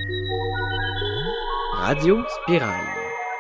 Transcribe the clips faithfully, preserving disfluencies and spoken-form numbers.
Radio Spirale.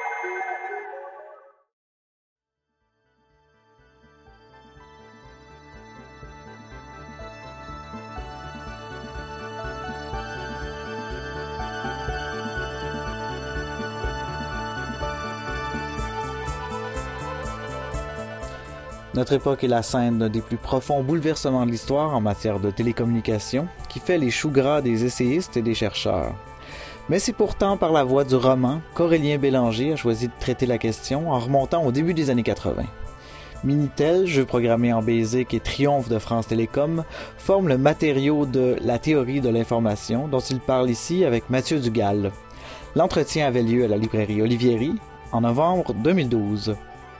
Notre époque est la scène d'un des plus profonds bouleversements de l'histoire en matière de télécommunications, qui fait les choux gras des essayistes et des chercheurs. Mais c'est pourtant par la voie du roman qu'Aurélien Bélanger a choisi de traiter la question en remontant au début des années quatre-vingt. Minitel, jeu programmé en BASIC et triomphe de France Télécom, forme le matériau de la théorie de l'information dont il parle ici avec Mathieu Dugal. L'entretien avait lieu à la librairie Olivieri en novembre deux mille douze.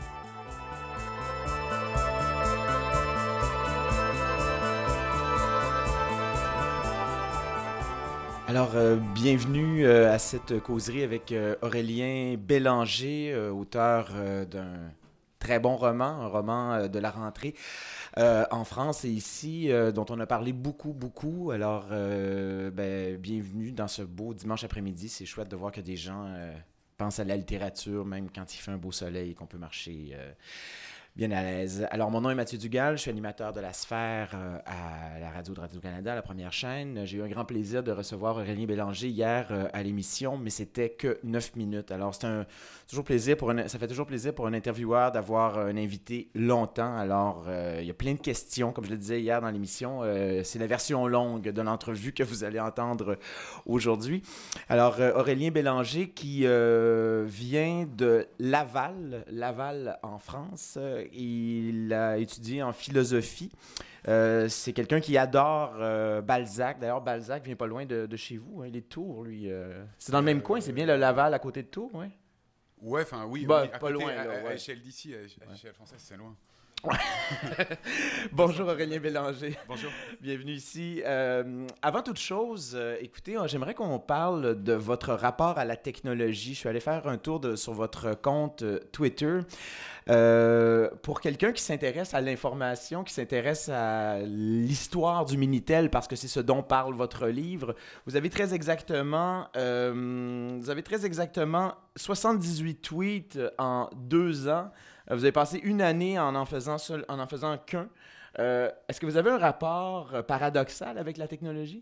Alors, euh, bienvenue euh, à cette causerie avec euh, Aurélien Bélanger, euh, auteur euh, d'un très bon roman, un roman euh, de la rentrée euh, en France et ici, euh, dont on a parlé beaucoup, beaucoup. Alors, euh, ben, bienvenue dans ce beau dimanche après-midi. C'est chouette de voir que des gens euh, pensent à la littérature, même quand il fait un beau soleil et qu'on peut marcher euh, bien à l'aise. Alors, mon nom est Mathieu Dugal, je suis animateur de La Sphère euh, à la radio de Radio-Canada, la première chaîne. J'ai eu un grand plaisir de recevoir Aurélien Bélanger hier euh, à l'émission, mais c'était que neuf minutes. Alors, c'est un toujours plaisir pour un, ça fait toujours plaisir pour un intervieweur d'avoir un invité longtemps. Alors, euh, il y a plein de questions, comme je le disais hier dans l'émission. Euh, c'est la version longue de l'entrevue que vous allez entendre aujourd'hui. Alors, euh, Aurélien Bélanger qui euh, vient de Laval, Laval en France. Il a étudié en philosophie. Euh, c'est quelqu'un qui adore euh, Balzac. D'ailleurs, Balzac vient pas loin de, de chez vous. Hein. Il est de Tours, lui. Euh... C'est dans le même euh, coin. C'est bien le Laval à côté de Tours, oui? Ouais, enfin, oui. Bah, oui pas côté, loin. À, là, ouais. à l'échelle d'ici, à, à l'échelle française, c'est loin. Bonjour Aurélien Bélanger. Bonjour. Bienvenue ici. Euh, avant toute chose, euh, écoutez, j'aimerais qu'on parle de votre rapport à la technologie. Je suis allé faire un tour de, sur votre compte euh, Twitter. Euh, pour quelqu'un qui s'intéresse à l'information, qui s'intéresse à l'histoire du Minitel, parce que c'est ce dont parle votre livre, vous avez très exactement, euh, vous avez très exactement soixante-dix-huit tweets en deux ans. Vous avez passé une année en en faisant, seul, en en faisant qu'un. Euh, est-ce que vous avez un rapport paradoxal avec la technologie?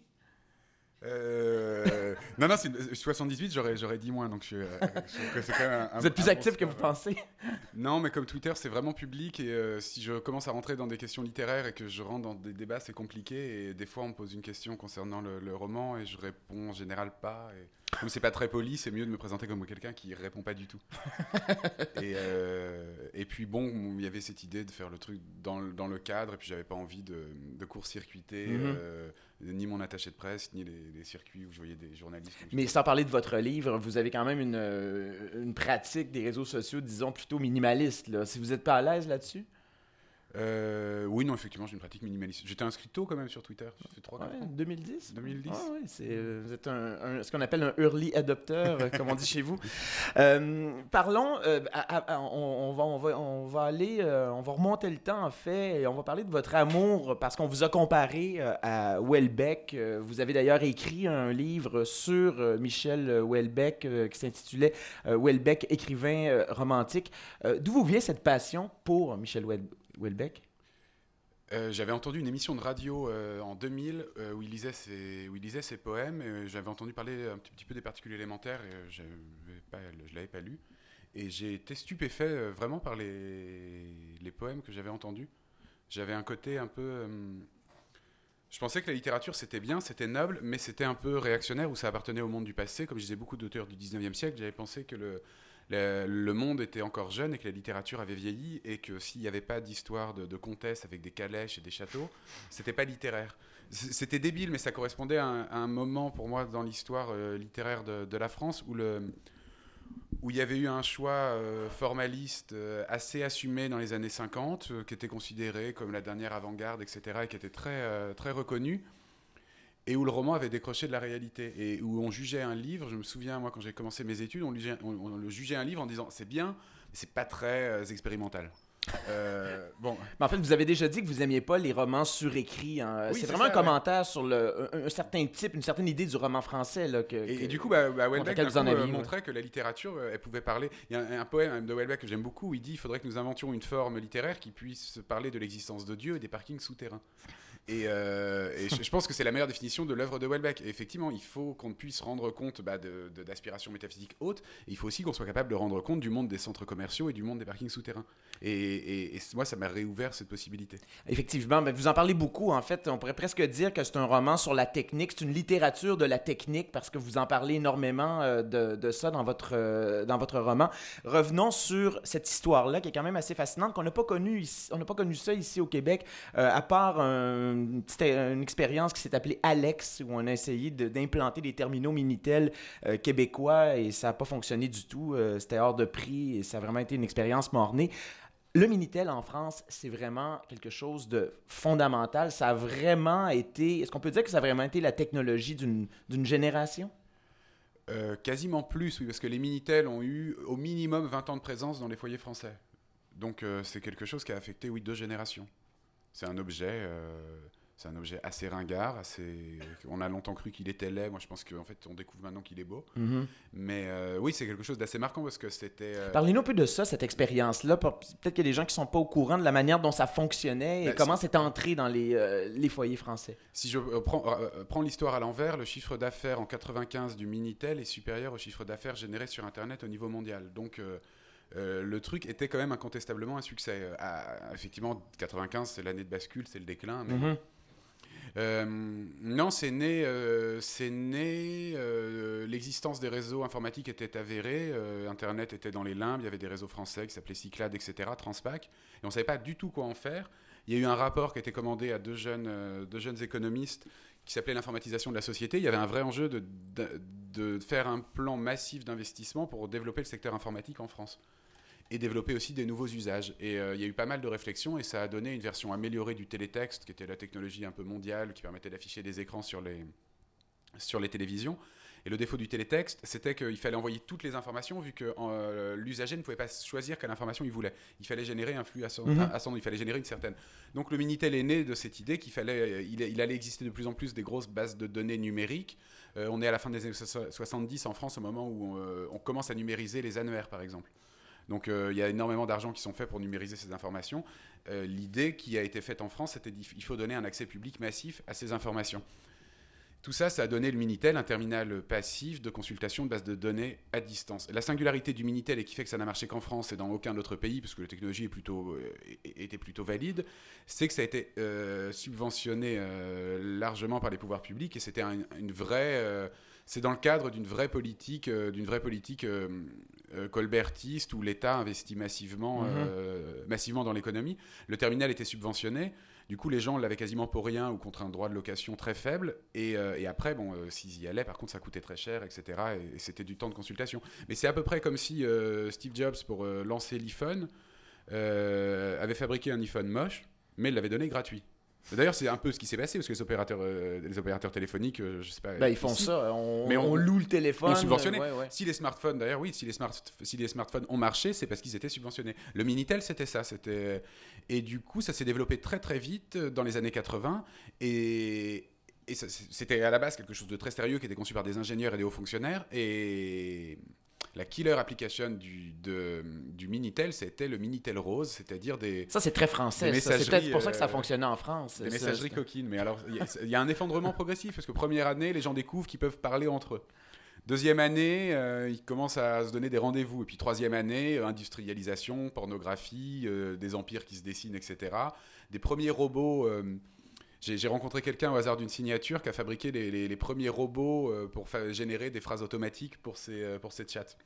Euh, non, non, c'est une, soixante-dix-huit, j'aurais, j'aurais dit moins, donc je, euh, je trouve que c'est quand même un, Vous êtes plus un actif bon que vous pensez? Non, mais comme Twitter, c'est vraiment public, et euh, si je commence à rentrer dans des questions littéraires et que je rentre dans des débats, c'est compliqué, et des fois on me pose une question concernant le, le roman, et je réponds en général pas, et comme c'est pas très poli, c'est mieux de me présenter comme quelqu'un qui répond pas du tout. et, euh, et puis bon, il y avait cette idée de faire le truc dans le, dans le cadre, et puis j'avais pas envie de, de court-circuiter mm-hmm. euh, ni mon attaché de presse, ni les, les circuits où je voyais des journalistes. Mais sans parler de votre livre, vous avez quand même une, une pratique des réseaux sociaux, disons, plutôt minimaliste, là. Si vous n'êtes pas à l'aise là-dessus? Euh, oui, non, effectivement, j'ai une pratique minimaliste. J'étais inscrit tôt quand même sur Twitter. Ça fait trois, ouais, quatre ans. deux mille dix? deux mille dix. Ah, ouais, c'est, euh, vous êtes un, un, ce qu'on appelle un early adopter, comme on dit chez vous. Euh, parlons, euh, à, à, on, on, va, on, va, on va aller, euh, on va remonter le temps en fait, et on va parler de votre amour, parce qu'on vous a comparé euh, à Houellebecq. Euh, vous avez d'ailleurs écrit un livre sur euh, Michel Houellebecq euh, qui s'intitulait euh, Houellebecq, écrivain euh, romantique. Euh, d'où vous vient cette passion pour Michel Houellebecq? Houellebecq? Euh, j'avais entendu une émission de radio euh, en deux mille euh, où, il lisait ses, où il lisait ses poèmes. Et, euh, j'avais entendu parler un petit, petit peu des particules élémentaires et euh, pas, je ne l'avais pas lu. Et j'ai été stupéfait euh, vraiment par les, les poèmes que j'avais entendus. J'avais un côté un peu... Euh, je pensais que la littérature c'était bien, c'était noble, mais c'était un peu réactionnaire où ça appartenait au monde du passé. Comme je disais beaucoup d'auteurs du dix-neuvième siècle, j'avais pensé que le... Le, le monde était encore jeune et que la littérature avait vieilli et que s'il n'y avait pas d'histoire de, de comtesse avec des calèches et des châteaux, c'était pas littéraire. C'était débile, mais ça correspondait à un, à un moment pour moi dans l'histoire euh, littéraire de, de la France où, le, où il y avait eu un choix euh, formaliste euh, assez assumé dans les années cinquante, euh, qui était considéré comme la dernière avant-garde, et cetera, et qui était très, euh, très reconnu. Et où le roman avait décroché de la réalité, et où on jugeait un livre. Je me souviens, moi, quand j'ai commencé mes études, on, jugeait, on, on le jugeait un livre en disant « c'est bien, mais c'est pas très euh, expérimental ». Euh, bon. Mais en fait, vous avez déjà dit que vous n'aimiez pas les romans surécrits. Hein. Oui, c'est, c'est vraiment ça, un commentaire ouais. sur le, un, un certain type, une certaine idée du roman français. Là, que, et, que, et du coup, bah, bah, Houellebecq vous en aviez, euh, ouais. montrait que la littérature, euh, elle pouvait parler. Il y a un, un poème de Houellebecq que j'aime beaucoup où il dit il faudrait que nous inventions une forme littéraire qui puisse parler de l'existence de Dieu et des parkings souterrains. Et, euh, et je, je pense que c'est la meilleure définition de l'œuvre de Houellebecq. Et effectivement, il faut qu'on puisse rendre compte bah, de, de, d'aspirations métaphysiques hautes. Et il faut aussi qu'on soit capable de rendre compte du monde des centres commerciaux et du monde des parkings souterrains. Et, et, et moi, ça m'a réouvert cette possibilité. Effectivement, ben vous en parlez beaucoup. En fait, on pourrait presque dire que c'est un roman sur la technique. C'est une littérature de la technique parce que vous en parlez énormément euh, de, de ça dans votre, euh, dans votre roman. Revenons sur cette histoire-là qui est quand même assez fascinante, qu'on n'a pas connue ici, on n'a pas connu ça ici au Québec, euh, à part un Une, une expérience qui s'est appelée Alex, où on a essayé de, d'implanter des terminaux Minitel euh, québécois et ça n'a pas fonctionné du tout. Euh, c'était hors de prix et ça a vraiment été une expérience mort-née. Le Minitel en France, c'est vraiment quelque chose de fondamental. Ça a vraiment été... Est-ce qu'on peut dire que ça a vraiment été la technologie d'une, d'une génération? Euh, quasiment plus, oui, parce que les Minitel ont eu au minimum vingt ans de présence dans les foyers français. Donc euh, c'est quelque chose qui a affecté, oui, deux générations. C'est un objet, euh, c'est un objet assez ringard, assez... on a longtemps cru qu'il était laid. Moi, je pense qu'en fait, on découvre maintenant qu'il est beau. Mm-hmm. Mais euh, oui, c'est quelque chose d'assez marquant parce que c'était... Euh... Parlez-nous un peu de ça, cette expérience-là. Peut-être qu'il y a des gens qui ne sont pas au courant de la manière dont ça fonctionnait et ben, comment c'est... c'est entré dans les, euh, les foyers français. Si je euh, prends, euh, prends l'histoire à l'envers, le chiffre d'affaires en quatre-vingt-quinze du Minitel est supérieur au chiffre d'affaires généré sur Internet au niveau mondial. Donc... Euh, Euh, le truc était quand même incontestablement un succès. Euh, à, effectivement, quatre-vingt-quinze, c'est l'année de bascule, c'est le déclin. Mais... Mm-hmm. Euh, non, c'est né, euh, c'est né euh, l'existence des réseaux informatiques était avérée. Euh, Internet était dans les limbes, il y avait des réseaux français qui s'appelaient Cyclades, et cetera, Transpac. Et on ne savait pas du tout quoi en faire. Il y a eu un rapport qui a été commandé à deux jeunes, euh, deux jeunes économistes qui s'appelait l'informatisation de la société. Il y avait un vrai enjeu de, de, de faire un plan massif d'investissement pour développer le secteur informatique en France et développer aussi des nouveaux usages. Et euh, il y a eu pas mal de réflexions et ça a donné une version améliorée du télétexte, qui était la technologie un peu mondiale, qui permettait d'afficher des écrans sur les, sur les télévisions. Et le défaut du télétexte, c'était qu'il fallait envoyer toutes les informations, vu que euh, l'usager ne pouvait pas choisir quelle information il voulait. Il fallait générer un flux ascendant, mm-hmm. ascendant, il fallait générer une certaine. Donc le Minitel est né de cette idée qu'il fallait, il, il allait exister de plus en plus des grosses bases de données numériques. Euh, on est à la fin des années soixante-dix en France, au moment où on, euh, on commence à numériser les annuaires, par exemple. Donc il euh, y a énormément d'argent qui sont faits pour numériser ces informations. Euh, l'idée qui a été faite en France, c'était qu'il faut donner un accès public massif à ces informations. Tout ça, ça a donné le Minitel, un terminal passif de consultation de bases de données à distance. La singularité du Minitel, et qui fait que ça n'a marché qu'en France et dans aucun autre pays, parce que la technologie est plutôt, euh, était plutôt valide, c'est que ça a été euh, subventionné euh, largement par les pouvoirs publics, et c'était un, une vraie... Euh, c'est dans le cadre d'une vraie politique, euh, d'une vraie politique euh, euh, colbertiste où l'État investit massivement, mmh. euh, massivement dans l'économie. Le terminal était subventionné. Du coup, les gens l'avaient quasiment pour rien ou contre un droit de location très faible. Et, euh, et après, bon, euh, s'ils y allaient, par contre, ça coûtait très cher, et cetera. Et, et c'était du temps de consultation. Mais c'est à peu près comme si euh, Steve Jobs, pour euh, lancer l'iPhone, euh, avait fabriqué un iPhone moche, mais il l'avait donné gratuit. D'ailleurs, c'est un peu ce qui s'est passé parce que les opérateurs, euh, les opérateurs téléphoniques, euh, je sais pas. Ben, ils font ici, ça. On, mais on, on loue le téléphone. On subventionnait. Ouais, ouais. Si les smartphones, d'ailleurs, oui, si les, smart, si les smartphones ont marché, c'est parce qu'ils étaient subventionnés. Le Minitel, c'était ça. C'était... Et du coup, ça s'est développé très, très vite dans les années quatre-vingts. Et, et ça, c'était à la base quelque chose de très sérieux qui était conçu par des ingénieurs et des hauts fonctionnaires. Et la killer application du, de, du Minitel, c'était le Minitel Rose, c'est-à-dire des... Ça, c'est très français. Ça. C'est peut-être pour ça que ça fonctionnait en France. Des ça, messageries c'est... coquines. Mais alors, il y, y a un effondrement progressif, parce que première année, les gens découvrent qu'ils peuvent parler entre eux. Deuxième année, euh, ils commencent à se donner des rendez-vous. Et puis troisième année, euh, industrialisation, pornographie, euh, des empires qui se dessinent, et cetera. Des premiers robots... Euh, J'ai, j'ai rencontré quelqu'un au hasard d'une signature qui a fabriqué les, les, les premiers robots euh, pour fa- générer des phrases automatiques pour ses, euh, pour ses chats.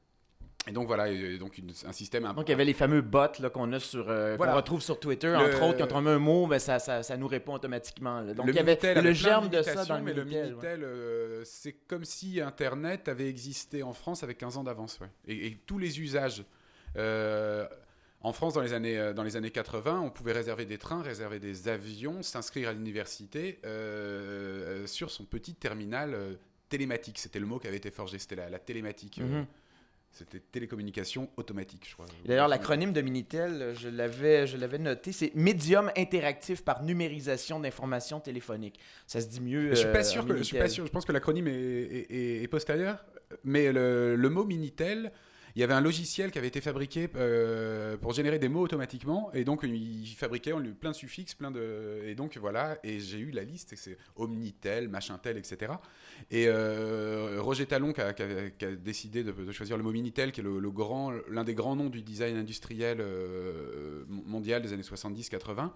Et donc voilà, et donc une, un système... Un, donc il y avait les fameux bots là, qu'on a sur, euh, voilà. qu'on retrouve sur Twitter, le, entre autres, quand on met un mot, ben, ça, ça, ça nous répond automatiquement. Là. Donc le il y avait Minitel le germe de ça dans le mais Minitel. Le Minitel, ouais. euh, c'est comme si Internet avait existé en France avec quinze ans d'avance. Ouais. Et, et tous les usages... Euh, En France, dans les, années, dans les années quatre-vingts, on pouvait réserver des trains, réserver des avions, s'inscrire à l'université euh, sur son petit terminal euh, télématique. C'était le mot qui avait été forgé, c'était la, la télématique. Mm-hmm. C'était télécommunication automatique, je crois. D'ailleurs, l'acronyme de Minitel, je l'avais, je l'avais noté, c'est Médium interactif par numérisation d'informations téléphoniques. Ça se dit mieux. Je suis pas euh, sûr en que, je suis pas Minitel. sûr. Je pense que l'acronyme est, est, est, est postérieur. Mais le, le mot Minitel, il y avait un logiciel qui avait été fabriqué euh, pour générer des mots automatiquement, et donc il fabriquait on lui, plein de suffixes, plein de, et donc voilà. Et j'ai eu la liste, et c'est Omnitel, machintel, et cetera. Et euh, Roger Talon qui a, qui a, qui a décidé de, de choisir le mot Minitel, qui est le, le grand, l'un des grands noms du design industriel euh, mondial des années soixante-dix quatre-vingts.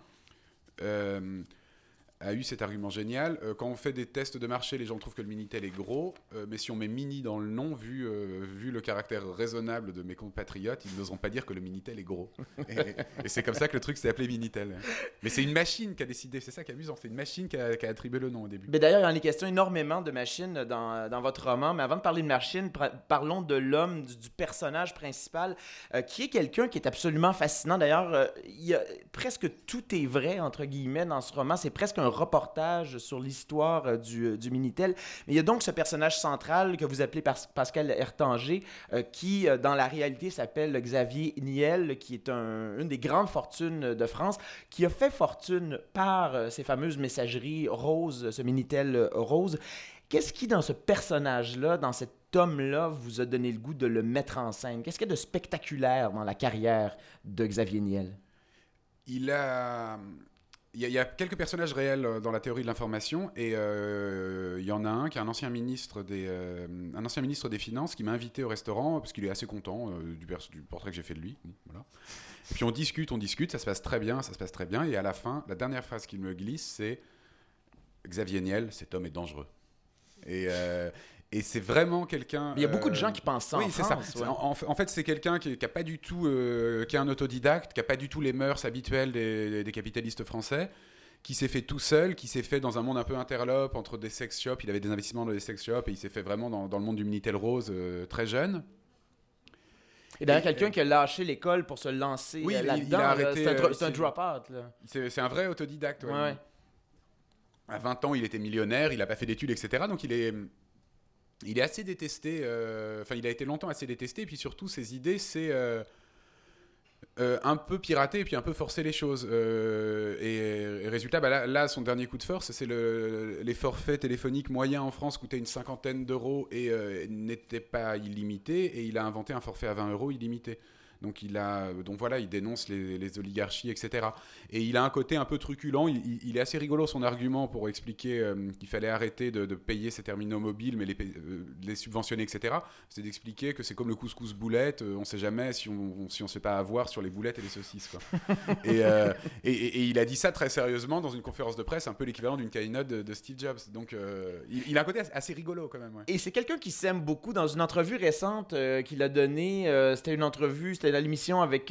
Euh, a eu cet argument génial. Euh, quand on fait des tests de marché, les gens trouvent que le Minitel est gros, euh, mais si on met Mini dans le nom, vu, euh, vu le caractère raisonnable de mes compatriotes, ils n'oseront pas dire que le Minitel est gros. Et, et c'est comme ça que le truc s'est appelé Minitel. Mais c'est une machine qui a décidé, c'est ça qui est amusant, c'est une machine qui a, qui a attribué le nom au début. Mais d'ailleurs, il y en est question énormément de machines dans, dans votre roman. Mais avant de parler de machines, pr- parlons de l'homme, du, du personnage principal, euh, qui est quelqu'un qui est absolument fascinant. D'ailleurs, euh, il y a, presque tout est vrai, entre guillemets, dans ce roman. C'est presque un reportage sur l'histoire euh, du, du Minitel. Mais il y a donc ce personnage central que vous appelez Pas- Pascal Ertanger, euh, qui, euh, dans la réalité, s'appelle Xavier Niel, qui est un, une des grandes fortunes de France, qui a fait fortune par euh, ces fameuses messageries roses, ce Minitel euh, rose. Qu'est-ce qui, dans ce personnage-là, dans cet homme-là, vous a donné le goût de le mettre en scène? Qu'est-ce qu'il y a de spectaculaire dans la carrière de Xavier Niel? Il a... Il y, a, il y a quelques personnages réels dans la théorie de l'information, et euh, il y en a un qui est un ancien ministre des, euh, un ancien ministre des Finances qui m'a invité au restaurant parce qu'il est assez content euh, du, pers- du portrait que j'ai fait de lui. Voilà. Et puis on discute, on discute, ça se passe très bien, ça se passe très bien, et à la fin, la dernière phrase qu'il me glisse, c'est « Xavier Niel, cet homme est dangereux ». Et... Euh, Et c'est vraiment quelqu'un... Il y a beaucoup euh, de gens qui pensent ça oui, en c'est France. ça. Ouais. En, en fait, c'est quelqu'un qui n'a pas du tout... Euh, qui est un autodidacte, qui n'a pas du tout les mœurs habituelles des, des capitalistes français, qui s'est fait tout seul, qui s'est fait dans un monde un peu interlope entre des sex shops. Il avait des investissements dans des sex shops et il s'est fait vraiment dans, dans le monde du Minitel Rose euh, très jeune. Et d'ailleurs, quelqu'un qui a lâché l'école pour se lancer oui, euh, il- là-dedans, il a là, arrêté, c'est un, dro- euh, c'est un c'est- drop-out. Là. C'est, c'est un vrai autodidacte. Ouais. Ouais, ouais. À vingt ans, il était millionnaire, il n'a pas fait d'études, et cetera. Donc il est... Il est assez détesté, euh, enfin il a été longtemps assez détesté, et puis surtout ses idées c'est euh, euh, un peu pirater et puis un peu forcer les choses. Euh, et, et résultat, bah là, là son dernier coup de force, c'est le, les forfaits téléphoniques moyens en France coûtaient une cinquantaine d'euros et euh, n'étaient pas illimités, et il a inventé un forfait à vingt euros illimité. Donc, il a, donc voilà, il dénonce les, les oligarchies, et cetera. Et il a un côté un peu truculent. Il, il, il est assez rigolo, son argument, pour expliquer euh, qu'il fallait arrêter de, de payer ces terminaux mobiles, mais les, euh, les subventionner, et cetera. C'est d'expliquer que c'est comme le couscous boulette. Euh, on ne sait jamais si on si on se fait pas avoir sur les boulettes et les saucisses, quoi. et, euh, et, et, et il a dit ça très sérieusement dans une conférence de presse, un peu l'équivalent d'une keynote de, de Steve Jobs. Donc, euh, il, il a un côté assez rigolo, quand même. Ouais. Et c'est quelqu'un qui s'aime beaucoup. Dans une entrevue récente euh, qu'il a donnée, euh, c'était une entrevue, c'était à l'émission avec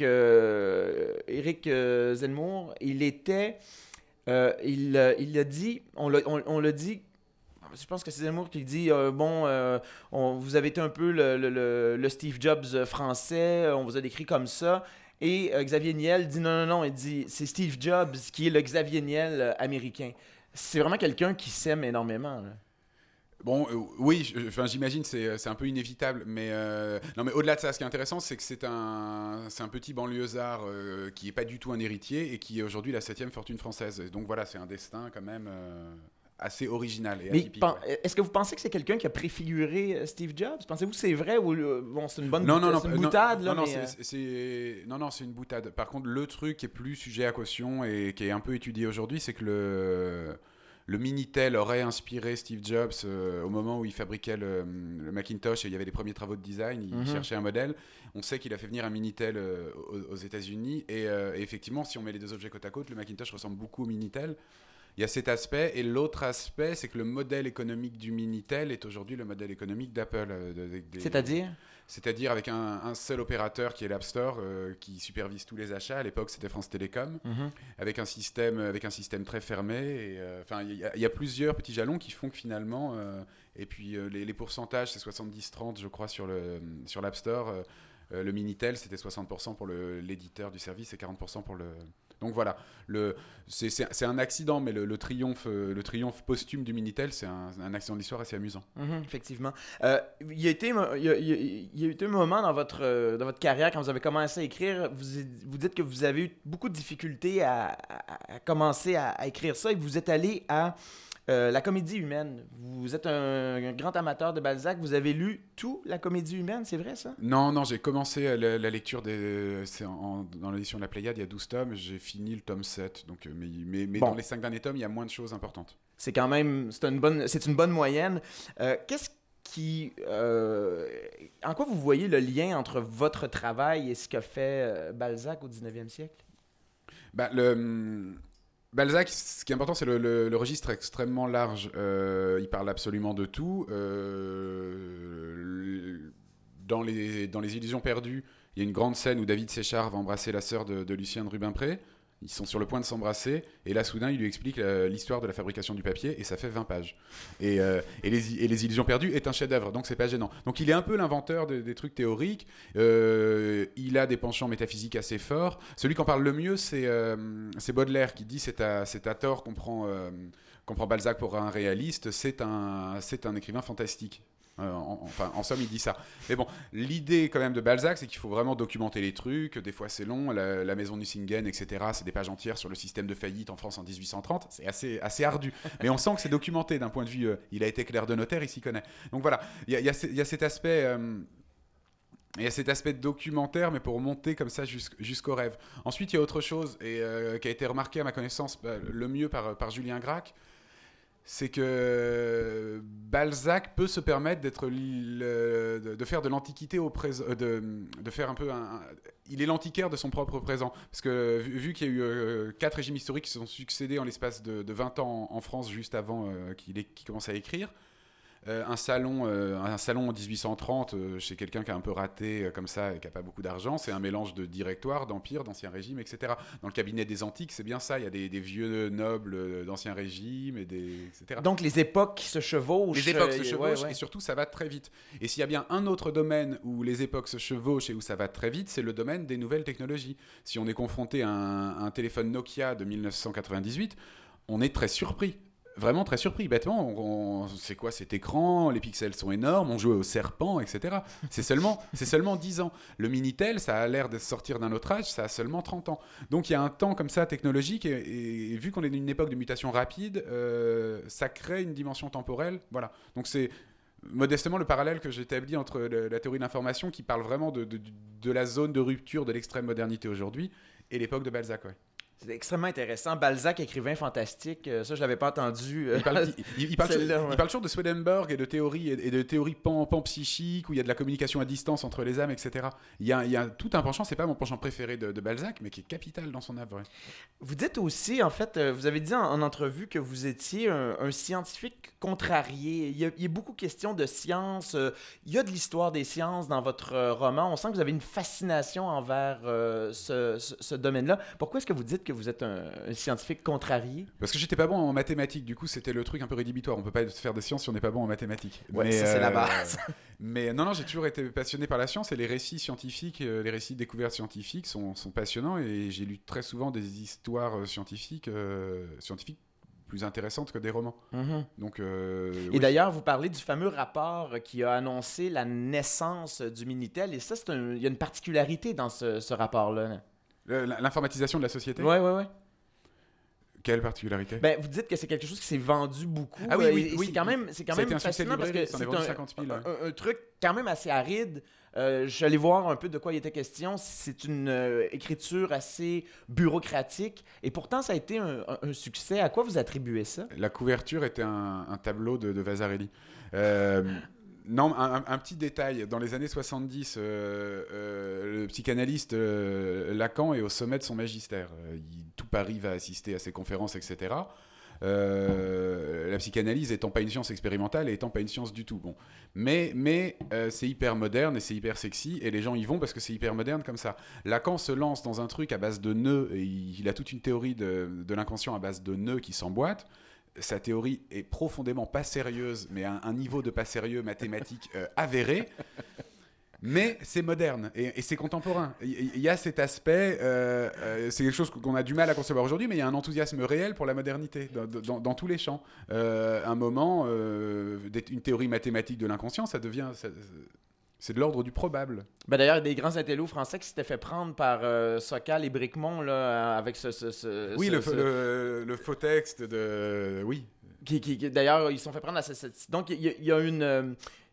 euh, Éric euh, Zemmour. Il était, euh, il, euh, il a dit, on l'a, on, on l'a dit, je pense que c'est Zemmour qui dit, euh, bon, euh, on, vous avez été un peu le, le, le, le Steve Jobs français, on vous a décrit comme ça. Et euh, Xavier Niel dit, non, non, non, il dit, c'est Steve Jobs qui est le Xavier Niel euh, américain. C'est vraiment quelqu'un qui s'aime énormément, là. Bon, euh, oui, je- enfin, j'imagine c'est c'est un peu inévitable, mais euh, non, mais au-delà de ça, ce qui est intéressant, c'est que c'est un c'est un petit banlieusard euh, qui est pas du tout un héritier et qui est aujourd'hui la septième fortune française. Et donc voilà, c'est un destin quand même euh, assez original et Mais atypique. pen- Ouais. est-ce que vous pensez que c'est quelqu'un qui a préfiguré euh, Steve Jobs? Pensez-vous que c'est vrai ou euh, bon, c'est une bonne Non, non, non, c'est une non, boutade là, non, non, mais, euh, c'est, c'est- non, non, c'est une boutade. Par contre, le truc qui est plus sujet à caution et qui est un peu étudié aujourd'hui, c'est que le Le Minitel aurait inspiré Steve Jobs euh, au moment où il fabriquait le, le Macintosh et il y avait les premiers travaux de design, il Mhm. cherchait un modèle. On sait qu'il a fait venir un Minitel euh, aux, aux États-Unis et, euh, et effectivement, si on met les deux objets côte à côte, le Macintosh ressemble beaucoup au Minitel. Il y a cet aspect, et l'autre aspect, c'est que le modèle économique du Minitel est aujourd'hui le modèle économique d'Apple. euh, de- de- des- c'est-à-dire? C'est-à-dire avec un, un seul opérateur qui est l'App Store, euh, qui supervise tous les achats. À l'époque, c'était France Télécom, Mhm. avec un système, avec un système très fermé. Et, euh, enfin, il y, a- il y a plusieurs petits jalons qui font que finalement, euh, et puis euh, les, les pourcentages, c'est soixante-dix trente, je crois, sur le sur l'App Store. Euh, euh, le Minitel, c'était soixante pour cent pour le, l'éditeur du service et quarante pour cent pour le. Donc voilà, le, c'est, c'est, c'est un accident, mais le, le, triomphe, le triomphe posthume du Minitel, c'est un, un accident de l'histoire assez amusant. Mm-hmm, effectivement. Euh, il, y a été, il, y a, il, y a, il y a été un moment dans votre, dans votre carrière, quand vous avez commencé à écrire, vous, vous dites que vous avez eu beaucoup de difficultés à, à, à commencer à, à écrire ça et vous êtes allé à euh, la comédie humaine. Vous êtes un, un grand amateur de Balzac. Vous avez lu tout la comédie humaine, c'est vrai ça? Non, non, j'ai commencé la, la lecture des, c'est en, dans l'édition de la Pléiade, il y a douze tomes, j'ai fini le tome sept. Donc, mais mais, mais bon. Dans les cinq derniers tomes, il y a moins de choses importantes. C'est quand même c'est une bonne, c'est une bonne moyenne. Euh, qu'est-ce qui... Euh, en quoi vous voyez le lien entre votre travail et ce que fait Balzac au dix-neuvième siècle? Bah, le... Balzac, ce qui est important, c'est le, le, le registre extrêmement large. Euh, il parle absolument de tout. Euh, dans, les, dans Les Illusions perdues, il y a une grande scène où David Séchard va embrasser la sœur de, de Lucien de Rubempré. Ils sont sur le point de s'embrasser, et là, soudain, il lui explique la, l'histoire de la fabrication du papier, et ça fait vingt pages. Et, euh, et, les, et Les Illusions perdues est un chef-d'œuvre, donc c'est pas gênant. Donc il est un peu l'inventeur de, des trucs théoriques. Euh, il a des penchants métaphysiques assez forts. Celui qui en parle le mieux, c'est, euh, c'est Baudelaire, qui dit c'est à, c'est à tort qu'on prend, euh, qu'on prend Balzac pour un réaliste. C'est un, c'est un écrivain fantastique. Euh, en, enfin, en somme, il dit ça. Mais bon, l'idée quand même de Balzac, c'est qu'il faut vraiment documenter les trucs. Des fois, c'est long. La, la maison Nucingen, et cetera. C'est des pages entières sur le système de faillite en France en dix-huit cent trente. C'est assez, assez ardu. Mais on sent que c'est documenté d'un point de vue. Euh, il a été clerc de notaire, il s'y connaît. Donc voilà, il y a, y a, y a cet aspect. Euh, Il y a cet aspect documentaire, mais pour monter comme ça jusqu', jusqu'au rêve. Ensuite, il y a autre chose, et euh, qui a été remarqué à ma connaissance bah, le mieux par, par Julien Gracq, c'est que Balzac peut se permettre d'être le, de, de faire de l'antiquité au présent, de, de faire un peu un, un, il est l'antiquaire de son propre présent, parce que vu, vu qu'il y a eu euh, quatre régimes historiques qui se sont succédés en l'espace de, de vingt ans en, en France juste avant euh, qu'il, ait, qu'il commence à écrire. Euh, un salon, euh, un salon en dix-huit cent trente euh, chez quelqu'un qui a un peu raté euh, comme ça et qui n'a pas beaucoup d'argent, c'est un mélange de directoire, d'empire, d'ancien régime, et cetera. Dans le cabinet des antiques, c'est bien ça. Il y a des, des vieux nobles euh, d'ancien régime et des, et cetera. Donc les époques qui se chevauchent. Les époques se euh, chevauchent ouais, ouais. Et surtout ça va très vite. Et s'il y a bien un autre domaine où les époques se chevauchent et où ça va très vite, c'est le domaine des nouvelles technologies. Si on est confronté à un, à un téléphone Nokia de dix-neuf cent quatre-vingt-dix-huit, on est très surpris. Vraiment très surpris, bêtement. On, on, c'est quoi cet écran? Les pixels sont énormes, on jouait au serpent, et cetera. C'est seulement, c'est seulement dix ans. Le Minitel, ça a l'air de sortir d'un autre âge, ça a seulement trente ans. Donc il y a un temps comme ça technologique, et, et, et vu qu'on est dans une époque de mutation rapide, euh, ça crée une dimension temporelle. Voilà. Donc c'est modestement le parallèle que j'établis entre le, la théorie de l'information, qui parle vraiment de, de, de la zone de rupture de l'extrême modernité aujourd'hui, et l'époque de Balzac, ouais. C'est extrêmement intéressant. Balzac, écrivain fantastique, euh, ça je l'avais pas entendu. Euh, il, parle, il, il, il, parle toujours, ouais. il parle toujours de Swedenborg et de théories et de théories pan, pan-psychiques où il y a de la communication à distance entre les âmes, et cetera. Il y a, il y a tout un penchant, c'est pas mon penchant préféré de, de Balzac, mais qui est capital dans son œuvre. Ouais. Vous dites aussi, en fait, euh, vous avez dit en, en entrevue que vous étiez un, un scientifique contrarié. Il y, a, il y a beaucoup de questions de science. Euh, il y a de l'histoire des sciences dans votre euh, roman. On sent que vous avez une fascination envers euh, ce, ce, ce domaine-là. Pourquoi est-ce que vous dites que vous êtes un, un scientifique contrarié? Parce que j'étais pas bon en mathématiques, du coup c'était le truc un peu rédhibitoire. On peut pas faire de science si on n'est pas bon en mathématiques. Ouais, mais, ça, c'est euh, la base. Mais non, non, j'ai toujours été passionné par la science et les récits scientifiques, les récits de découvertes scientifiques sont, sont passionnants et j'ai lu très souvent des histoires scientifiques, euh, scientifiques plus intéressantes que des romans. Mm-hmm. Donc, euh, et oui. d'ailleurs, vous parlez du fameux rapport qui a annoncé la naissance du Minitel et ça, c'est un, il y a une particularité dans ce, ce rapport-là. L'informatisation de la société? Oui, oui, oui. Quelle particularité? Ben, vous dites que c'est quelque chose qui s'est vendu beaucoup. Ah oui, oui, et, oui. C'est quand même, c'est quand même fascinant parce que c'est un, cinquante mille, un, un, un truc quand même assez aride. Euh, je suis allé voir un peu de quoi il était question. C'est une euh, écriture assez bureaucratique et pourtant ça a été un, un, un succès. À quoi vous attribuez ça? La couverture était un, un tableau de, de Vasarely. Euh, Non, un, un petit détail. Dans les années soixante-dix, euh, euh, le psychanalyste euh, Lacan est au sommet de son magistère. Euh, il, tout Paris va assister à ses conférences, et cetera. Euh, la psychanalyse étant pas une science expérimentale et étant pas une science du tout. Bon. Mais, mais euh, c'est hyper moderne et c'est hyper sexy et les gens y vont parce que c'est hyper moderne comme ça. Lacan se lance dans un truc à base de nœuds et il, il a toute une théorie de, de l'inconscient à base de nœuds qui s'emboîtent. Sa théorie est profondément pas sérieuse, mais à un niveau de pas sérieux mathématique euh, avéré. Mais c'est moderne et, et c'est contemporain. Il y a cet aspect, euh, euh, c'est quelque chose qu'on a du mal à concevoir aujourd'hui, mais il y a un enthousiasme réel pour la modernité dans, dans, dans tous les champs. Euh, un moment, euh, une théorie mathématique de l'inconscient, ça devient... Ça, c'est de l'ordre du probable. Ben d'ailleurs, il y a des grands intellos français qui s'étaient fait prendre par euh, Sokal et Bricmont là, avec ce... ce, ce oui, ce, le, ce... Le, le faux texte de... Oui. Qui, qui, qui, d'ailleurs, ils se sont fait prendre à ce... ce... Donc, il y, il y a une... Euh,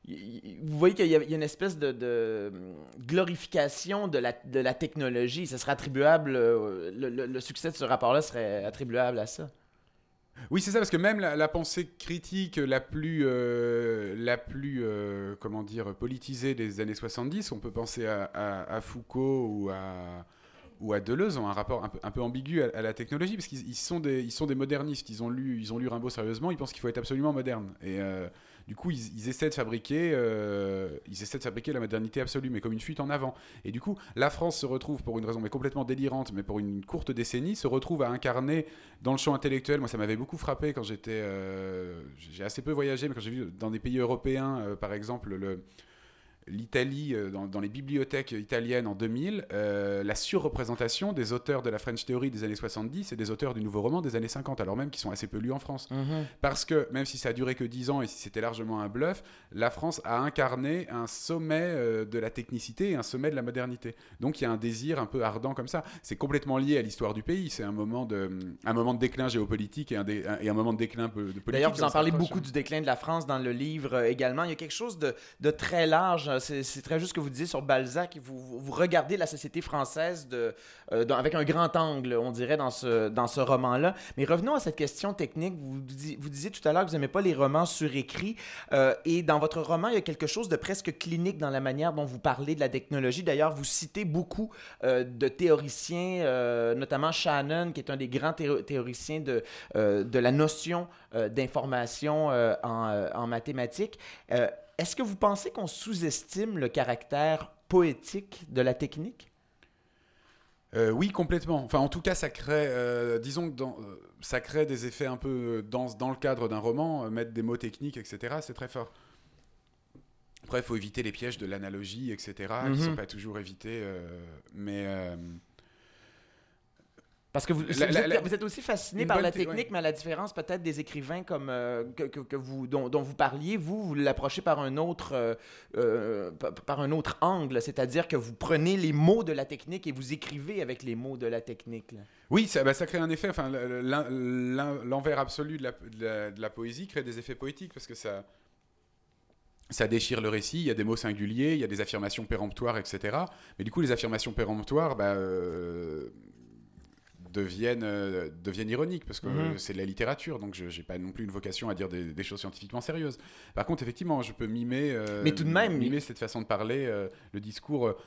vous voyez qu'il y a, il y a une espèce de, de glorification de la, de la technologie. Ça serait attribuable... Euh, le, le, le succès de ce rapport-là serait attribuable à ça. Oui, c'est ça, parce que même la, la pensée critique la plus, euh, la plus euh, comment dire, politisée des années soixante-dix, on peut penser à, à, à Foucault ou à, ou à Deleuze, ont un rapport un peu, un peu ambigu à, à la technologie, parce qu'ils ils sont, des, ils sont des modernistes, ils ont, lu, ils ont lu Rimbaud sérieusement, ils pensent qu'il faut être absolument moderne. Et euh, du coup, ils, ils, essaient de fabriquer, euh, ils essaient de fabriquer la modernité absolue, mais comme une fuite en avant. Et du coup, la France se retrouve, pour une raison mais complètement délirante, mais pour une courte décennie, se retrouve à incarner dans le champ intellectuel. Moi, ça m'avait beaucoup frappé quand j'étais... Euh, j'ai assez peu voyagé, mais quand j'ai vu dans des pays européens, euh, par exemple, le... l'Italie, dans, dans les bibliothèques italiennes en deux mille, euh, la surreprésentation des auteurs de la French Theory des années soixante-dix et des auteurs du Nouveau Roman des années cinquante, alors même qu'ils sont assez peu lus en France. Mm-hmm. Parce que, même si ça a duré que dix ans et si c'était largement un bluff, la France a incarné un sommet euh, de la technicité et un sommet de la modernité. Donc il y a un désir un peu ardent comme ça. C'est complètement lié à l'histoire du pays. C'est un moment de, un moment de déclin géopolitique et un, dé, un, et un moment de déclin de politique. D'ailleurs, vous en parlez beaucoup hein. du déclin de la France dans le livre euh, également. Il y a quelque chose de, de très large. C'est, c'est très juste ce que vous disiez sur Balzac. Vous, vous regardez la société française de, euh, dans, avec un grand angle, on dirait, dans ce, dans ce roman-là. Mais revenons à cette question technique. Vous, vous disiez tout à l'heure que vous n'aimez pas les romans surécrits. Euh, et dans votre roman, il y a quelque chose de presque clinique dans la manière dont vous parlez de la technologie. D'ailleurs, vous citez beaucoup euh, de théoriciens, euh, notamment Shannon, qui est un des grands thé- théoriciens de, euh, de la notion euh, d'information euh, en, euh, en mathématiques. Euh, Est-ce que vous pensez qu'on sous-estime le caractère poétique de la technique? Euh, oui, complètement. Enfin, en tout cas, ça crée, euh, disons que dans, euh, ça crée des effets un peu dans, dans le cadre d'un roman, euh, mettre des mots techniques, et cetera, c'est très fort. Après, il faut éviter les pièges de l'analogie, et cetera, mm-hmm. qui ne sont pas toujours évités, euh, mais... Euh, Parce que vous, la, vous, êtes, la, vous êtes aussi fasciné par la technique, ouais. mais à la différence peut-être des écrivains comme, euh, que, que, que vous, dont, dont vous parliez, vous, vous l'approchez par un autre, euh, euh, par un autre angle, c'est-à-dire que vous prenez les mots de la technique et vous écrivez avec les mots de la technique. Là. Oui, ça, bah, ça crée un effet, enfin, l'en, l'en, l'envers absolu de la, de, la, de la poésie crée des effets poétiques, parce que ça... Ça déchire le récit, il y a des mots singuliers, il y a des affirmations péremptoires, et cetera. Mais du coup, les affirmations péremptoires... Bah, euh, Deviennent, euh, deviennent ironiques parce que mmh. c'est de la littérature, donc je n'ai pas non plus une vocation à dire des, des choses scientifiquement sérieuses. Par contre, effectivement, je peux mimer, euh, mais tout de même, mimer il... cette façon de parler, euh, le discours, euh,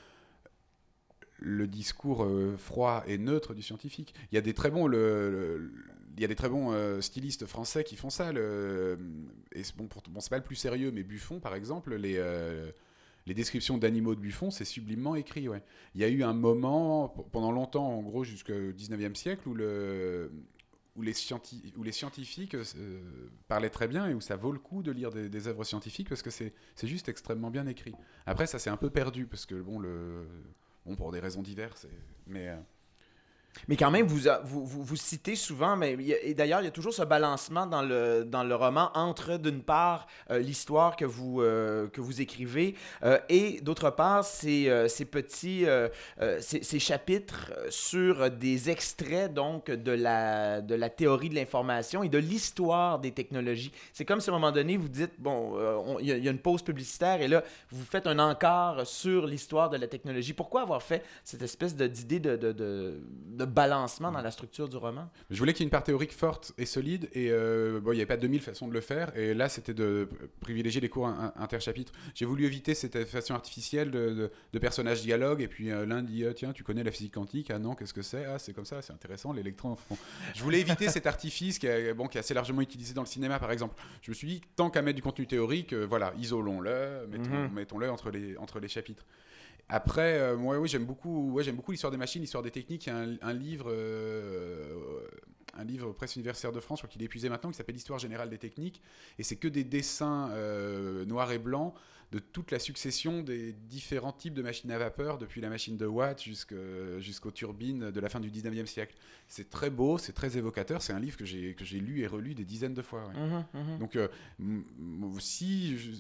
le discours euh, froid et neutre du scientifique. Il y a des très bons, le, le, il y a des très bons euh, stylistes français qui font ça. Le, et c'est, bon, pour, bon, c'est pas le plus sérieux, mais Buffon, par exemple, les... Euh, Les descriptions d'animaux de Buffon, c'est sublimement écrit. Ouais. Il y a eu un moment, pendant longtemps, en gros jusqu'au dix-neuvième siècle, où, le, où, les, scienti- où les scientifiques euh, parlaient très bien et où ça vaut le coup de lire des, des œuvres scientifiques parce que c'est, c'est juste extrêmement bien écrit. Après, ça s'est un peu perdu parce que, bon, le, bon pour des raisons diverses, mais... Euh, Mais quand même, vous, vous, vous, vous citez souvent, mais, et d'ailleurs, il y a toujours ce balancement dans le, dans le roman entre, d'une part, euh, l'histoire que vous, euh, que vous écrivez euh, et, d'autre part, ces, euh, ces petits euh, euh, ces, ces chapitres sur des extraits donc, de, la, de la théorie de l'information et de l'histoire des technologies. C'est comme si, à un moment donné, vous dites, bon, euh, il y, y a une pause publicitaire et là, vous faites un encart sur l'histoire de la technologie. Pourquoi avoir fait cette espèce de, d'idée de, de, de, de balancement dans la structure du roman? Je voulais qu'il y ait une part théorique forte et solide et euh, bon, il n'y avait pas deux mille façons de le faire et là c'était de privilégier les cours interchapitres. J'ai voulu éviter cette façon artificielle de, de, de personnages dialogues et puis euh, l'un dit ah, tiens tu connais la physique quantique, ah non qu'est-ce que c'est, ah c'est comme ça, c'est intéressant l'électron. Bon. Je voulais éviter cet artifice qui est, bon, qui est assez largement utilisé dans le cinéma par exemple. Je me suis dit tant qu'à mettre du contenu théorique, euh, voilà, isolons-le, mettons, mm-hmm. mettons-le entre les, entre les chapitres. Après, euh, moi, oui, j'aime beaucoup, ouais, j'aime beaucoup l'histoire des machines, l'histoire des techniques. Il y a un, un livre, euh, un livre Presse universitaire de France, je crois qu'il est épuisé maintenant, qui s'appelle Histoire générale des techniques, et c'est que des dessins euh, noirs et blancs de toute la succession des différents types de machines à vapeur, depuis la machine de Watt jusqu'au, jusqu'aux turbines de la fin du dix-neuvième siècle. C'est très beau, c'est très évocateur. C'est un livre que j'ai que j'ai lu et relu des dizaines de fois. Ouais. Mmh, mmh. Donc, euh, m- m- si je,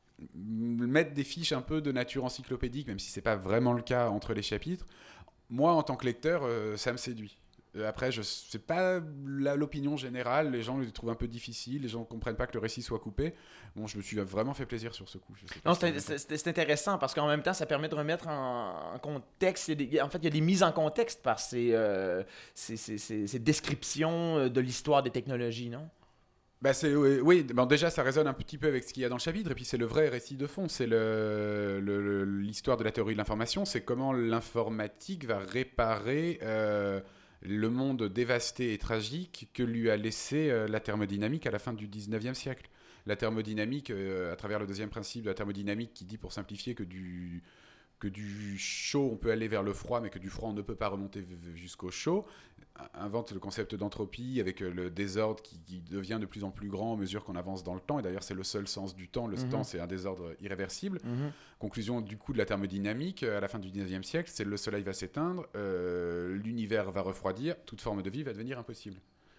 mettre des fiches un peu de nature encyclopédique, même si c'est pas vraiment le cas entre les chapitres, moi en tant que lecteur, euh, ça me séduit. Euh, après, je c'est pas la, l'opinion générale, les gens le trouvent un peu difficile, les gens comprennent pas que le récit soit coupé. Bon, je me suis vraiment fait plaisir sur ce coup. Je sais pas Non, si c'est, t'as- c'est, c'est intéressant parce qu'en même temps, ça permet de remettre en, en contexte. Il y a des, en fait, il y a des mises en contexte par ces, euh, ces, ces, ces, ces descriptions de l'histoire des technologies, non? Bah c'est, oui, oui, bon, déjà ça résonne un petit peu avec ce qu'il y a dans le chapitre, et puis c'est le vrai récit de fond, c'est le, le- le- l'histoire de la théorie de l'information, c'est comment l'informatique va réparer euh, le monde dévasté et tragique que lui a laissé euh, la thermodynamique à la fin du dix-neuvième siècle. La thermodynamique, euh, à travers le deuxième principe de la thermodynamique qui dit, pour simplifier, que du, que du chaud on peut aller vers le froid, mais que du froid on ne peut pas remonter v- v- jusqu'au chaud, invente le concept d'entropie avec le désordre qui, qui devient de plus en plus grand à mesure qu'on avance dans le temps, et d'ailleurs c'est le seul sens du temps, le Mhm. temps c'est un désordre irréversible. Mm-hmm. Conclusion du coup de la thermodynamique, à la fin du dix-neuvième siècle, c'est le soleil va s'éteindre, euh, l'univers va refroidir, toute forme de vie va devenir impossible.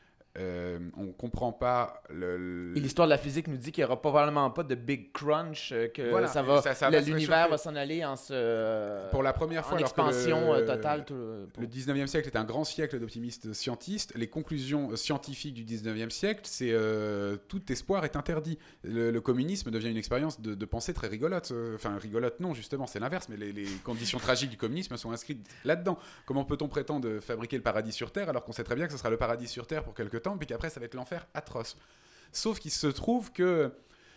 Euh, on comprend pas le, le- Et l'histoire de la physique nous dit qu'il n'y aura probablement pas de big crunch, euh, que Voilà, ça va, ça- ça le- va se l'univers réchauffer. va s'en aller en se, Pour la première fois, en alors que expansion le- euh, totale. Tout, pour- Le dix-neuvième siècle est un grand siècle d'optimistes scientistes. Les conclusions scientifiques du dix-neuvième siècle, c'est euh, tout espoir est interdit. Le, le communisme devient une expérience de, de pensée très rigolote. Euh, Enfin, rigolote, non, justement, c'est l'inverse, mais les, les conditions tragiques du communisme sont inscrites là-dedans. Comment peut-on prétendre fabriquer le paradis sur Terre alors qu'on sait très bien que ce sera le paradis sur Terre pour quelque temps, puis qu'après ça va être l'enfer atroce. Sauf qu'il se trouve que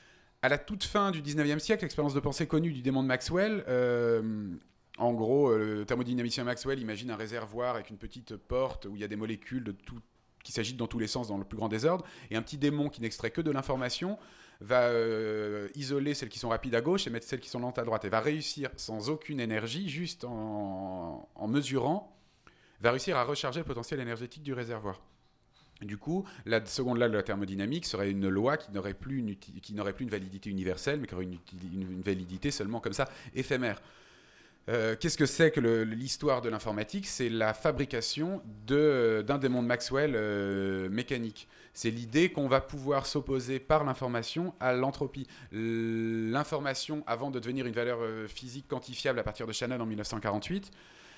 à la toute fin du dix-neuvième siècle, l'expérience de pensée connue du démon de Maxwell, euh, en gros, euh, le thermodynamicien Maxwell imagine un réservoir avec une petite porte où il y a des molécules de tout, qui s'agitent dans tous les sens dans le plus grand désordre, et un petit démon qui n'extrait que de l'information va euh, isoler celles qui sont rapides à gauche et mettre celles qui sont lentes à droite, et va réussir sans aucune énergie, juste en, en mesurant, va réussir à recharger le potentiel énergétique du réservoir. Du coup, la seconde loi de la thermodynamique serait une loi qui n'aurait plus une, uti- qui n'aurait plus une validité universelle, mais qui aurait une, uti- une- une validité seulement comme ça, éphémère. Euh, qu'est-ce que c'est que le- l'histoire de l'informatique ? C'est la fabrication de, d'un démon de Maxwell euh, mécanique. C'est l'idée qu'on va pouvoir s'opposer par l'information à l'entropie. L'information, avant de devenir une valeur euh, physique quantifiable à partir de Shannon en dix-neuf cent quarante-huit,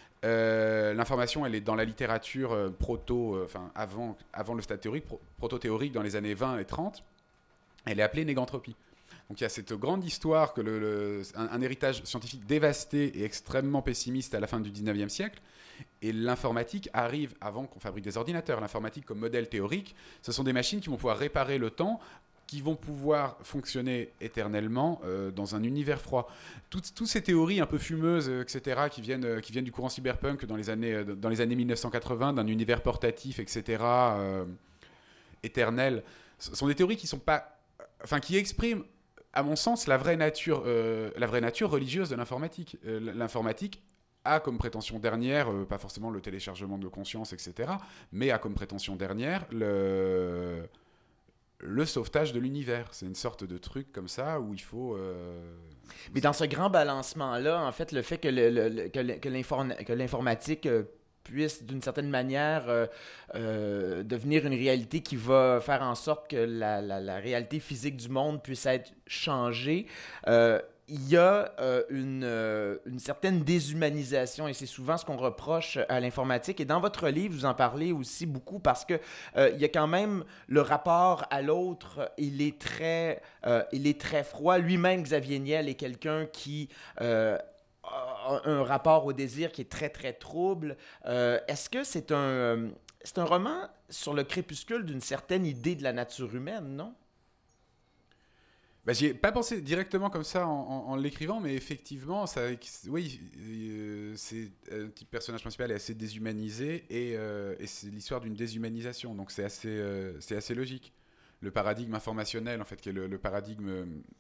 Euh, l'information, elle est dans la littérature euh, proto, euh, enfin avant, avant le stade théorique, pro- proto-théorique dans les années vingt et trente. Elle est appelée négantropie. Donc il y a cette grande histoire que le, le- un, un héritage scientifique dévasté et extrêmement pessimiste à la fin du dix-neuvième siècle. Et l'informatique arrive avant qu'on fabrique des ordinateurs. L'informatique comme modèle théorique, ce sont des machines qui vont pouvoir réparer le temps, qui vont pouvoir fonctionner éternellement euh, dans un univers froid. Toutes, toutes ces théories un peu fumeuses, euh, et cetera, qui viennent, euh, qui viennent du courant cyberpunk dans les années, euh, dans les années mille neuf cent quatre-vingts, d'un univers portatif, et cetera, euh, éternel, ce sont des théories qui sont pas, enfin, qui expriment, à mon sens, la vraie nature, euh, la vraie nature religieuse de l'informatique. Euh, l'informatique a comme prétention dernière, euh, pas forcément le téléchargement de conscience, et cetera, mais a comme prétention dernière le le sauvetage de l'univers. C'est une sorte de truc comme ça où il faut... Euh... Mais dans ce grand balancement-là, en fait, le fait que, le, le, le- que, le- que, l'inform- que l'informatique euh, puisse, d'une certaine manière, euh, euh, devenir une réalité qui va faire en sorte que la, la, la réalité physique du monde puisse être changée, euh, il y a euh, une, euh, une certaine déshumanisation, et c'est souvent ce qu'on reproche à l'informatique. Et dans votre livre, vous en parlez aussi beaucoup parce que euh, il y a quand même le rapport à l'autre, il est très, euh, il est très froid. Lui-même, Xavier Niel est quelqu'un qui euh, a un rapport au désir qui est très, très trouble. Euh, est-ce que c'est un, euh, c'est un roman sur le crépuscule d'une certaine idée de la nature humaine, non? Bah, j'y ai pas pensé directement comme ça en, en, en l'écrivant, mais effectivement, ça, oui, euh, c'est un petit personnage principal est assez déshumanisé et, euh, et c'est l'histoire d'une déshumanisation, donc c'est assez, euh, c'est assez logique. Le paradigme informationnel, en fait, qui est le, le paradigme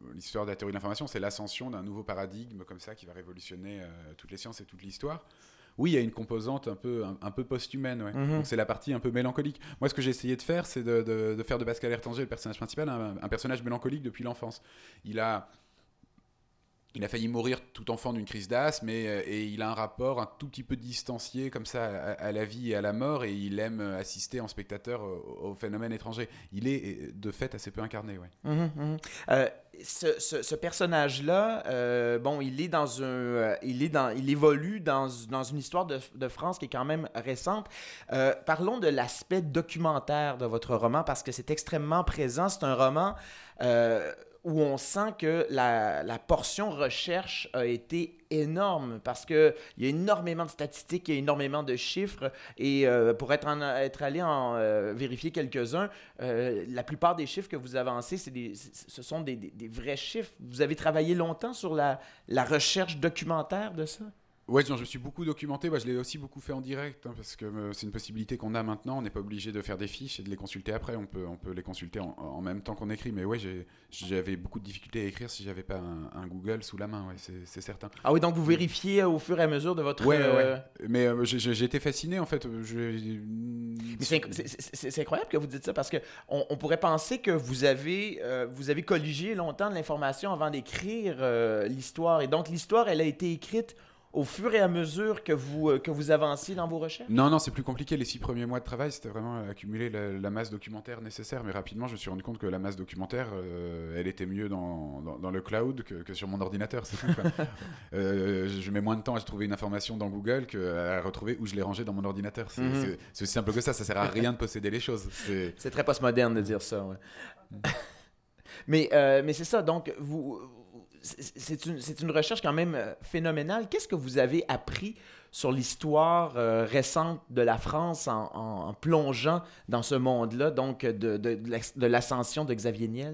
l'histoire de la théorie de l'information, c'est l'ascension d'un nouveau paradigme comme ça qui va révolutionner euh, toutes les sciences et toute l'histoire. Oui, il y a une composante un peu, un, un peu post-humaine, ouais. Mm-hmm. Donc c'est la partie un peu mélancolique. Moi, ce que j'ai essayé de faire, c'est de, de, de faire de Pascal Ertanger, le personnage principal, un, un personnage mélancolique depuis l'enfance. Il a... Il a failli mourir tout enfant d'une crise d'asthme et, et il a un rapport un tout petit peu distancié comme ça à, à la vie et à la mort, et il aime assister en spectateur au, au phénomène étranger. Il est de fait assez peu incarné. Ouais. Mmh, mmh. Euh, ce, ce, ce personnage-là, euh, bon, il est dans un, euh, il est dans, il évolue dans, dans une histoire de, de France qui est quand même récente. Euh, parlons de l'aspect documentaire de votre roman parce que c'est extrêmement présent. C'est un roman euh, où on sent que la, la portion recherche a été énorme parce qu'il y a énormément de statistiques, il y a énormément de chiffres et euh, pour être, en, être allé en euh, vérifier quelques-uns, euh, la plupart des chiffres que vous avancez, c'est des, ce sont des, des, des vrais chiffres. Vous avez travaillé longtemps sur la, la recherche documentaire de ça? Ouais, je me suis beaucoup documenté. Bah, je l'ai aussi beaucoup fait en direct hein, parce que euh, c'est une possibilité qu'on a maintenant. On n'est pas obligé de faire des fiches et de les consulter après. On peut, on peut les consulter en, en même temps qu'on écrit. Mais ouais, j'ai, j'avais beaucoup de difficultés à écrire si j'avais pas un, un Google sous la main. Ouais, c'est, c'est certain. Ah oui, donc vous vérifiez au fur et à mesure de votre. Ouais, euh... ouais. Mais euh, j'ai, j'ai été fasciné en fait. Je... Mais c'est, c'est, c'est, c'est incroyable que vous dites ça parce que on, on pourrait penser que vous avez, euh, vous avez colligé longtemps de l'information avant d'écrire euh, l'histoire. Et donc l'histoire, elle a été écrite au fur et à mesure que vous, euh, que vous avanciez dans vos recherches? Non, non, c'est plus compliqué. Les six premiers mois de travail, c'était vraiment accumuler la, la masse documentaire nécessaire. Mais rapidement, je me suis rendu compte que la masse documentaire, euh, elle était mieux dans, dans, dans le cloud que, que sur mon ordinateur. C'est tout, euh, je mets moins de temps à trouver une information dans Google qu'à retrouver où je l'ai rangée dans mon ordinateur. C'est, mm-hmm. c'est, c'est aussi simple que ça. Ça sert à rien de posséder les choses. C'est, c'est très postmoderne de dire ça. Ouais. mais, euh, mais c'est ça. Donc, vous... C'est une, c'est une recherche quand même phénoménale. Qu'est-ce que vous avez appris sur l'histoire euh, récente de la France en, en, en plongeant dans ce monde-là, donc de, de, de l'ascension de Xavier Niel?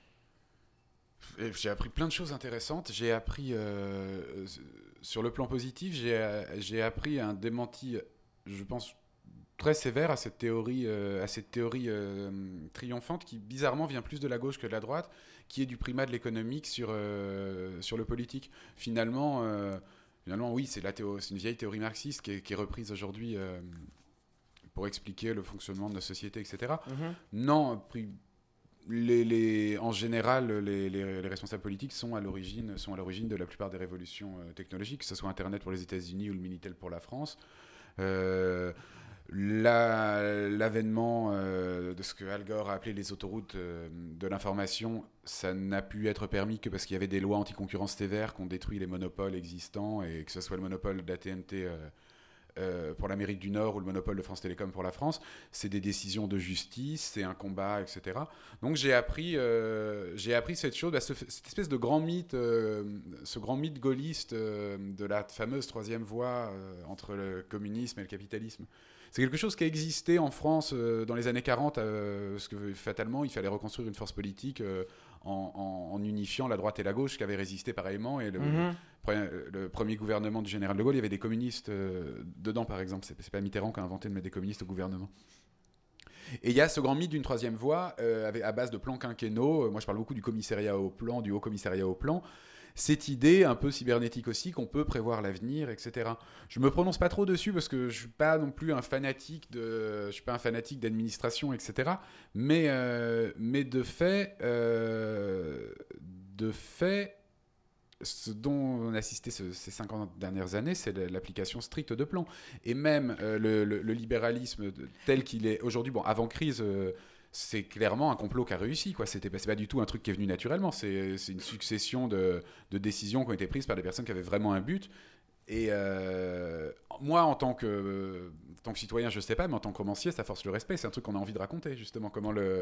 J'ai appris plein de choses intéressantes. J'ai appris, euh, sur le plan positif, j'ai, j'ai appris un démenti, je pense, très sévère à cette théorie, euh, à cette théorie euh, triomphante qui, bizarrement, vient plus de la gauche que de la droite, qui est du primat de l'économique sur, euh, sur le politique. Finalement, euh, finalement oui, c'est, la théo- c'est une vieille théorie marxiste qui est, qui est reprise aujourd'hui euh, pour expliquer le fonctionnement de nos sociétés, et cetera. Mm-hmm. Non, les, les, en général, les, les, les responsables politiques sont à, l'origine, sont à l'origine de la plupart des révolutions euh, technologiques, que ce soit Internet pour les États-Unis ou le Minitel pour la France. Euh, La, l'avènement euh, de ce que Al Gore a appelé les autoroutes euh, de l'information, ça n'a pu être permis que parce qu'il y avait des lois anti-concurrence sévères qui ont détruit les monopoles existants, et que ce soit le monopole de la T N T euh, euh, pour l'Amérique du Nord ou le monopole de France Télécom pour la France. C'est des décisions de justice, c'est un combat, et cetera. Donc j'ai appris, euh, j'ai appris cette chose, bah, ce, cette espèce de grand mythe, euh, ce grand mythe gaulliste euh, de la fameuse troisième voie euh, entre le communisme et le capitalisme. C'est quelque chose qui a existé en France euh, dans les années quarante, euh, parce que fatalement, il fallait reconstruire une force politique euh, en, en, en unifiant la droite et la gauche qui avaient résisté pareillement. Et le, mm-hmm. le, le premier gouvernement du général de Gaulle, il y avait des communistes euh, dedans, par exemple. C'est, c'est pas Mitterrand qui a inventé de mettre des communistes au gouvernement. Et il y a ce grand mythe d'une troisième voie euh, avec, à base de plans quinquennaux. Moi, je parle beaucoup du commissariat au plan, du haut commissariat au plan. Cette idée un peu cybernétique aussi qu'on peut prévoir l'avenir, et cetera. Je me prononce pas trop dessus parce que je suis pas non plus un fanatique de, je suis pas un fanatique d'administration, et cetera. Mais euh, mais de fait, euh, de fait, ce dont on a assisté ce, ces cinquante dernières années, c'est l'application stricte de plans. Et même euh, le, le, le libéralisme tel qu'il est aujourd'hui, bon, avant crise. Euh, c'est clairement un complot qui a réussi, quoi. C'était, c'est pas du tout un truc qui est venu naturellement. C'est, c'est une succession de, de décisions qui ont été prises par des personnes qui avaient vraiment un but. Et euh, moi, en tant que, euh, en tant que citoyen, je sais pas, mais en tant que romancier, ça force le respect. C'est un truc qu'on a envie de raconter, justement. Comment le...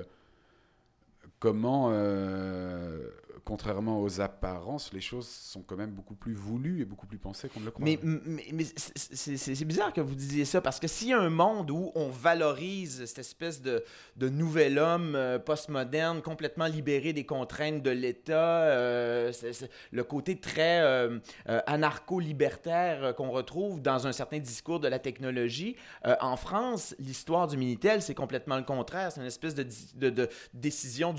Comment, euh, contrairement aux apparences, les choses sont quand même beaucoup plus voulues et beaucoup plus pensées qu'on ne le croit. Mais, mais, mais c'est, c'est, c'est bizarre que vous disiez ça, parce que s'il y a un monde où on valorise cette espèce de, de nouvel homme euh, postmoderne, complètement libéré des contraintes de l'État, euh, c'est, c'est le côté très euh, euh, anarcho-libertaire qu'on retrouve dans un certain discours de la technologie, euh, en France, l'histoire du Minitel, c'est complètement le contraire. C'est une espèce de, de, de décision du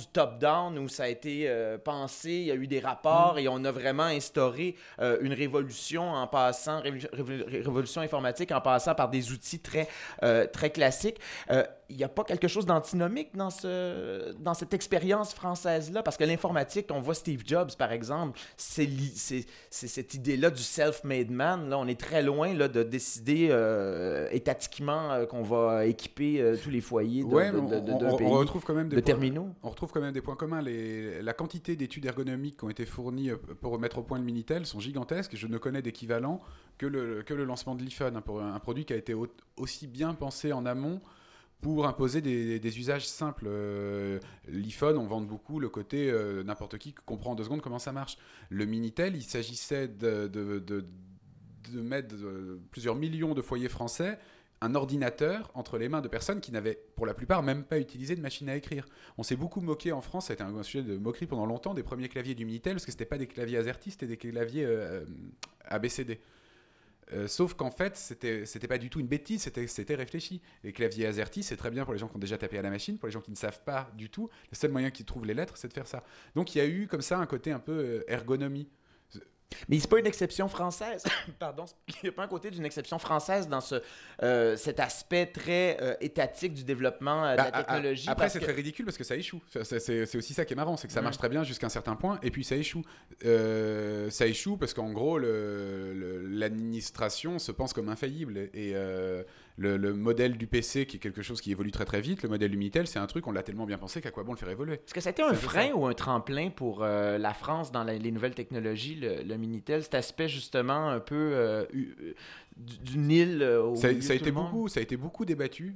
top-down où ça a été euh, pensé, il y a eu des rapports Mm. et on a vraiment instauré euh, une révolution en passant, révol- révol- révolution informatique en passant par des outils très, euh, très classiques. Euh, il n'y a pas quelque chose d'antinomique dans, ce, dans cette expérience française-là? Parce que l'informatique, on voit Steve Jobs, par exemple, c'est, li- c'est, c'est cette idée-là du self-made man. Là, on est très loin là, de décider euh, étatiquement euh, qu'on va équiper euh, tous les foyers de, Ouais, de, mais de, de, on, d'un on- pays on retrouve quand même des de points- terminaux. On retrouve quand même des points communs. Les, la quantité d'études ergonomiques qui ont été fournies euh, pour mettre au point le Minitel sont gigantesques. Je ne connais d'équivalent que le, que le lancement de l'iPhone, hein, pour un, un produit qui a été au- aussi bien pensé en amont pour imposer des, des usages simples. Euh, L'iPhone, on vante beaucoup le côté euh, n'importe qui comprend en deux secondes comment ça marche. Le Minitel, il s'agissait de, de, de, de mettre euh, plusieurs millions de foyers français un ordinateur entre les mains de personnes qui n'avaient pour la plupart même pas utilisé de machine à écrire. On s'est beaucoup moqué en France, ça a été un sujet de moquerie pendant longtemps, des premiers claviers du Minitel, parce que c'était pas des claviers AZERTY, c'était des claviers euh, A B C D. Euh, sauf qu'en fait, c'était, c'était pas du tout une bêtise, c'était, c'était réfléchi. Les claviers AZERTY, c'est très bien pour les gens qui ont déjà tapé à la machine, pour les gens qui ne savent pas du tout. Le seul moyen qu'ils trouvent les lettres, c'est de faire ça. Donc il y a eu comme ça un côté un peu euh, ergonomie. Mais c'est pas une exception française. Pardon, il n'y a pas un côté d'une exception française dans ce, euh, cet aspect très euh, étatique du développement euh, de la Bah, technologie. Après, parce c'est que... très ridicule parce que ça échoue. C'est, c'est, c'est aussi ça qui est marrant, c'est que ça Mm. marche très bien jusqu'à un certain point, et puis ça échoue. Euh, ça échoue parce qu'en gros, le, le- l'administration se pense comme infaillible. Et euh, le, le modèle du P C, qui est quelque chose qui évolue très très vite, le modèle du Minitel, c'est un truc, on l'a tellement bien pensé qu'à quoi bon le faire évoluer. Est-ce que ça a été un C'est un peu frein ça. ou un tremplin pour euh, la France dans la- les nouvelles technologies, le, le Minitel, cet aspect justement un peu euh, u- euh, du- d'une île euh, au Ça, milieu ça a de tout été le monde? beaucoup, ça a été beaucoup débattu.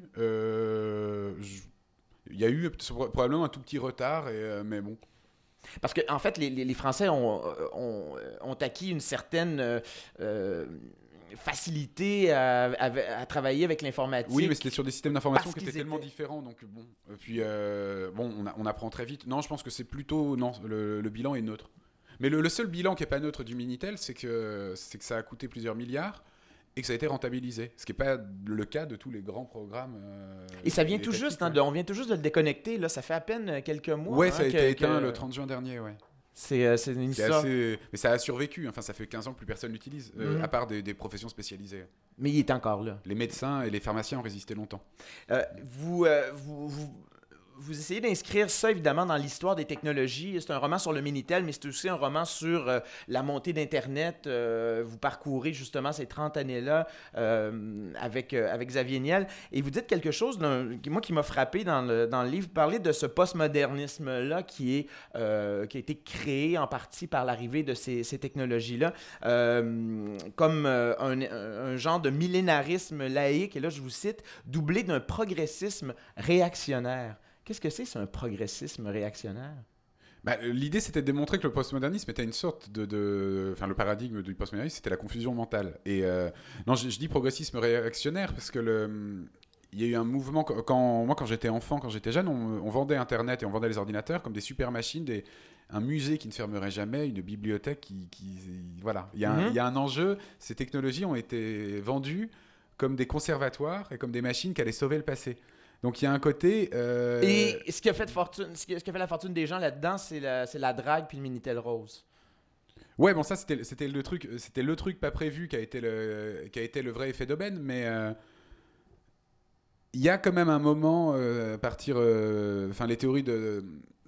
Euh, je- Il y a eu probablement un tout petit retard, et, euh, mais bon. Parce que en fait, les, les- les Français ont, ont, ont acquis une certaine euh, euh, facilité à, à- à travailler avec l'informatique. Oui, mais c'était sur des systèmes d'information Parce qui étaient qu'ils tellement étaient- différents, donc bon. Et puis euh, bon, on, a- on apprend très vite. Non, je pense que c'est plutôt non, le, le bilan est neutre. Mais le, le seul bilan qui est pas neutre du Minitel, c'est que c'est que ça a coûté plusieurs milliards et que ça a été rentabilisé, ce qui n'est pas le cas de tous les grands programmes. euh, Et ça vient étatiques, tout juste, hein, ouais. de- on vient tout juste de le déconnecter. Là, ça fait à peine quelques mois. Ouais, hein, ça a que- été éteint que- le trente juin dernier, ouais. C'est, euh, c'est une C'est histoire. assez... Mais ça a survécu, enfin ça fait quinze ans que plus personne l'utilise, euh, Mhm. à part des, des professions spécialisées. Mais il est encore là. Les médecins et les pharmaciens ont résisté longtemps. Euh, vous, euh, vous, vous, vous essayez d'inscrire ça, évidemment, dans l'histoire des technologies. C'est un roman sur le Minitel, mais c'est aussi un roman sur euh, la montée d'Internet. Euh, vous parcourez justement ces trente années-là euh, avec, euh, avec Xavier Niel. Et vous dites quelque chose, d'un- qui- moi, qui m'a frappé dans le, dans le livre. Vous parlez de ce postmodernisme-là qui, est, euh, qui a été créé en partie par l'arrivée de ces, ces technologies-là, euh, comme euh, un, un genre de millénarisme laïque, et là, je vous cite, doublé d'un progressisme réactionnaire. Qu'est-ce que c'est, c'est un progressisme réactionnaire? Bah, euh, l'idée, c'était de démontrer que le postmodernisme était une sorte de... de... Enfin, le paradigme du postmodernisme, c'était la confusion mentale. Et euh, non, je, je dis progressisme réactionnaire parce que le... Il y a eu un mouvement, quand, moi quand j'étais enfant, quand j'étais jeune, on, on vendait Internet et on vendait les ordinateurs comme des super machines, des, un musée qui ne fermerait jamais, une bibliothèque qui... qui voilà, il y, a un, Mhm. il y a un enjeu, ces technologies ont été vendues comme des conservatoires et comme des machines qui allaient sauver le passé. Donc il y a un côté... euh, Et ce qui a fait, de fortune, ce qui, ce qui a fait la fortune des gens là-dedans, c'est la, c'est la drague puis le Minitel rose. Ouais, bon ça c'était, c'était le truc, c'était le truc pas prévu qui a été le, qui a été le vrai effet d'aubaine, mais euh, il y a quand même un moment euh, à partir, enfin les théories de,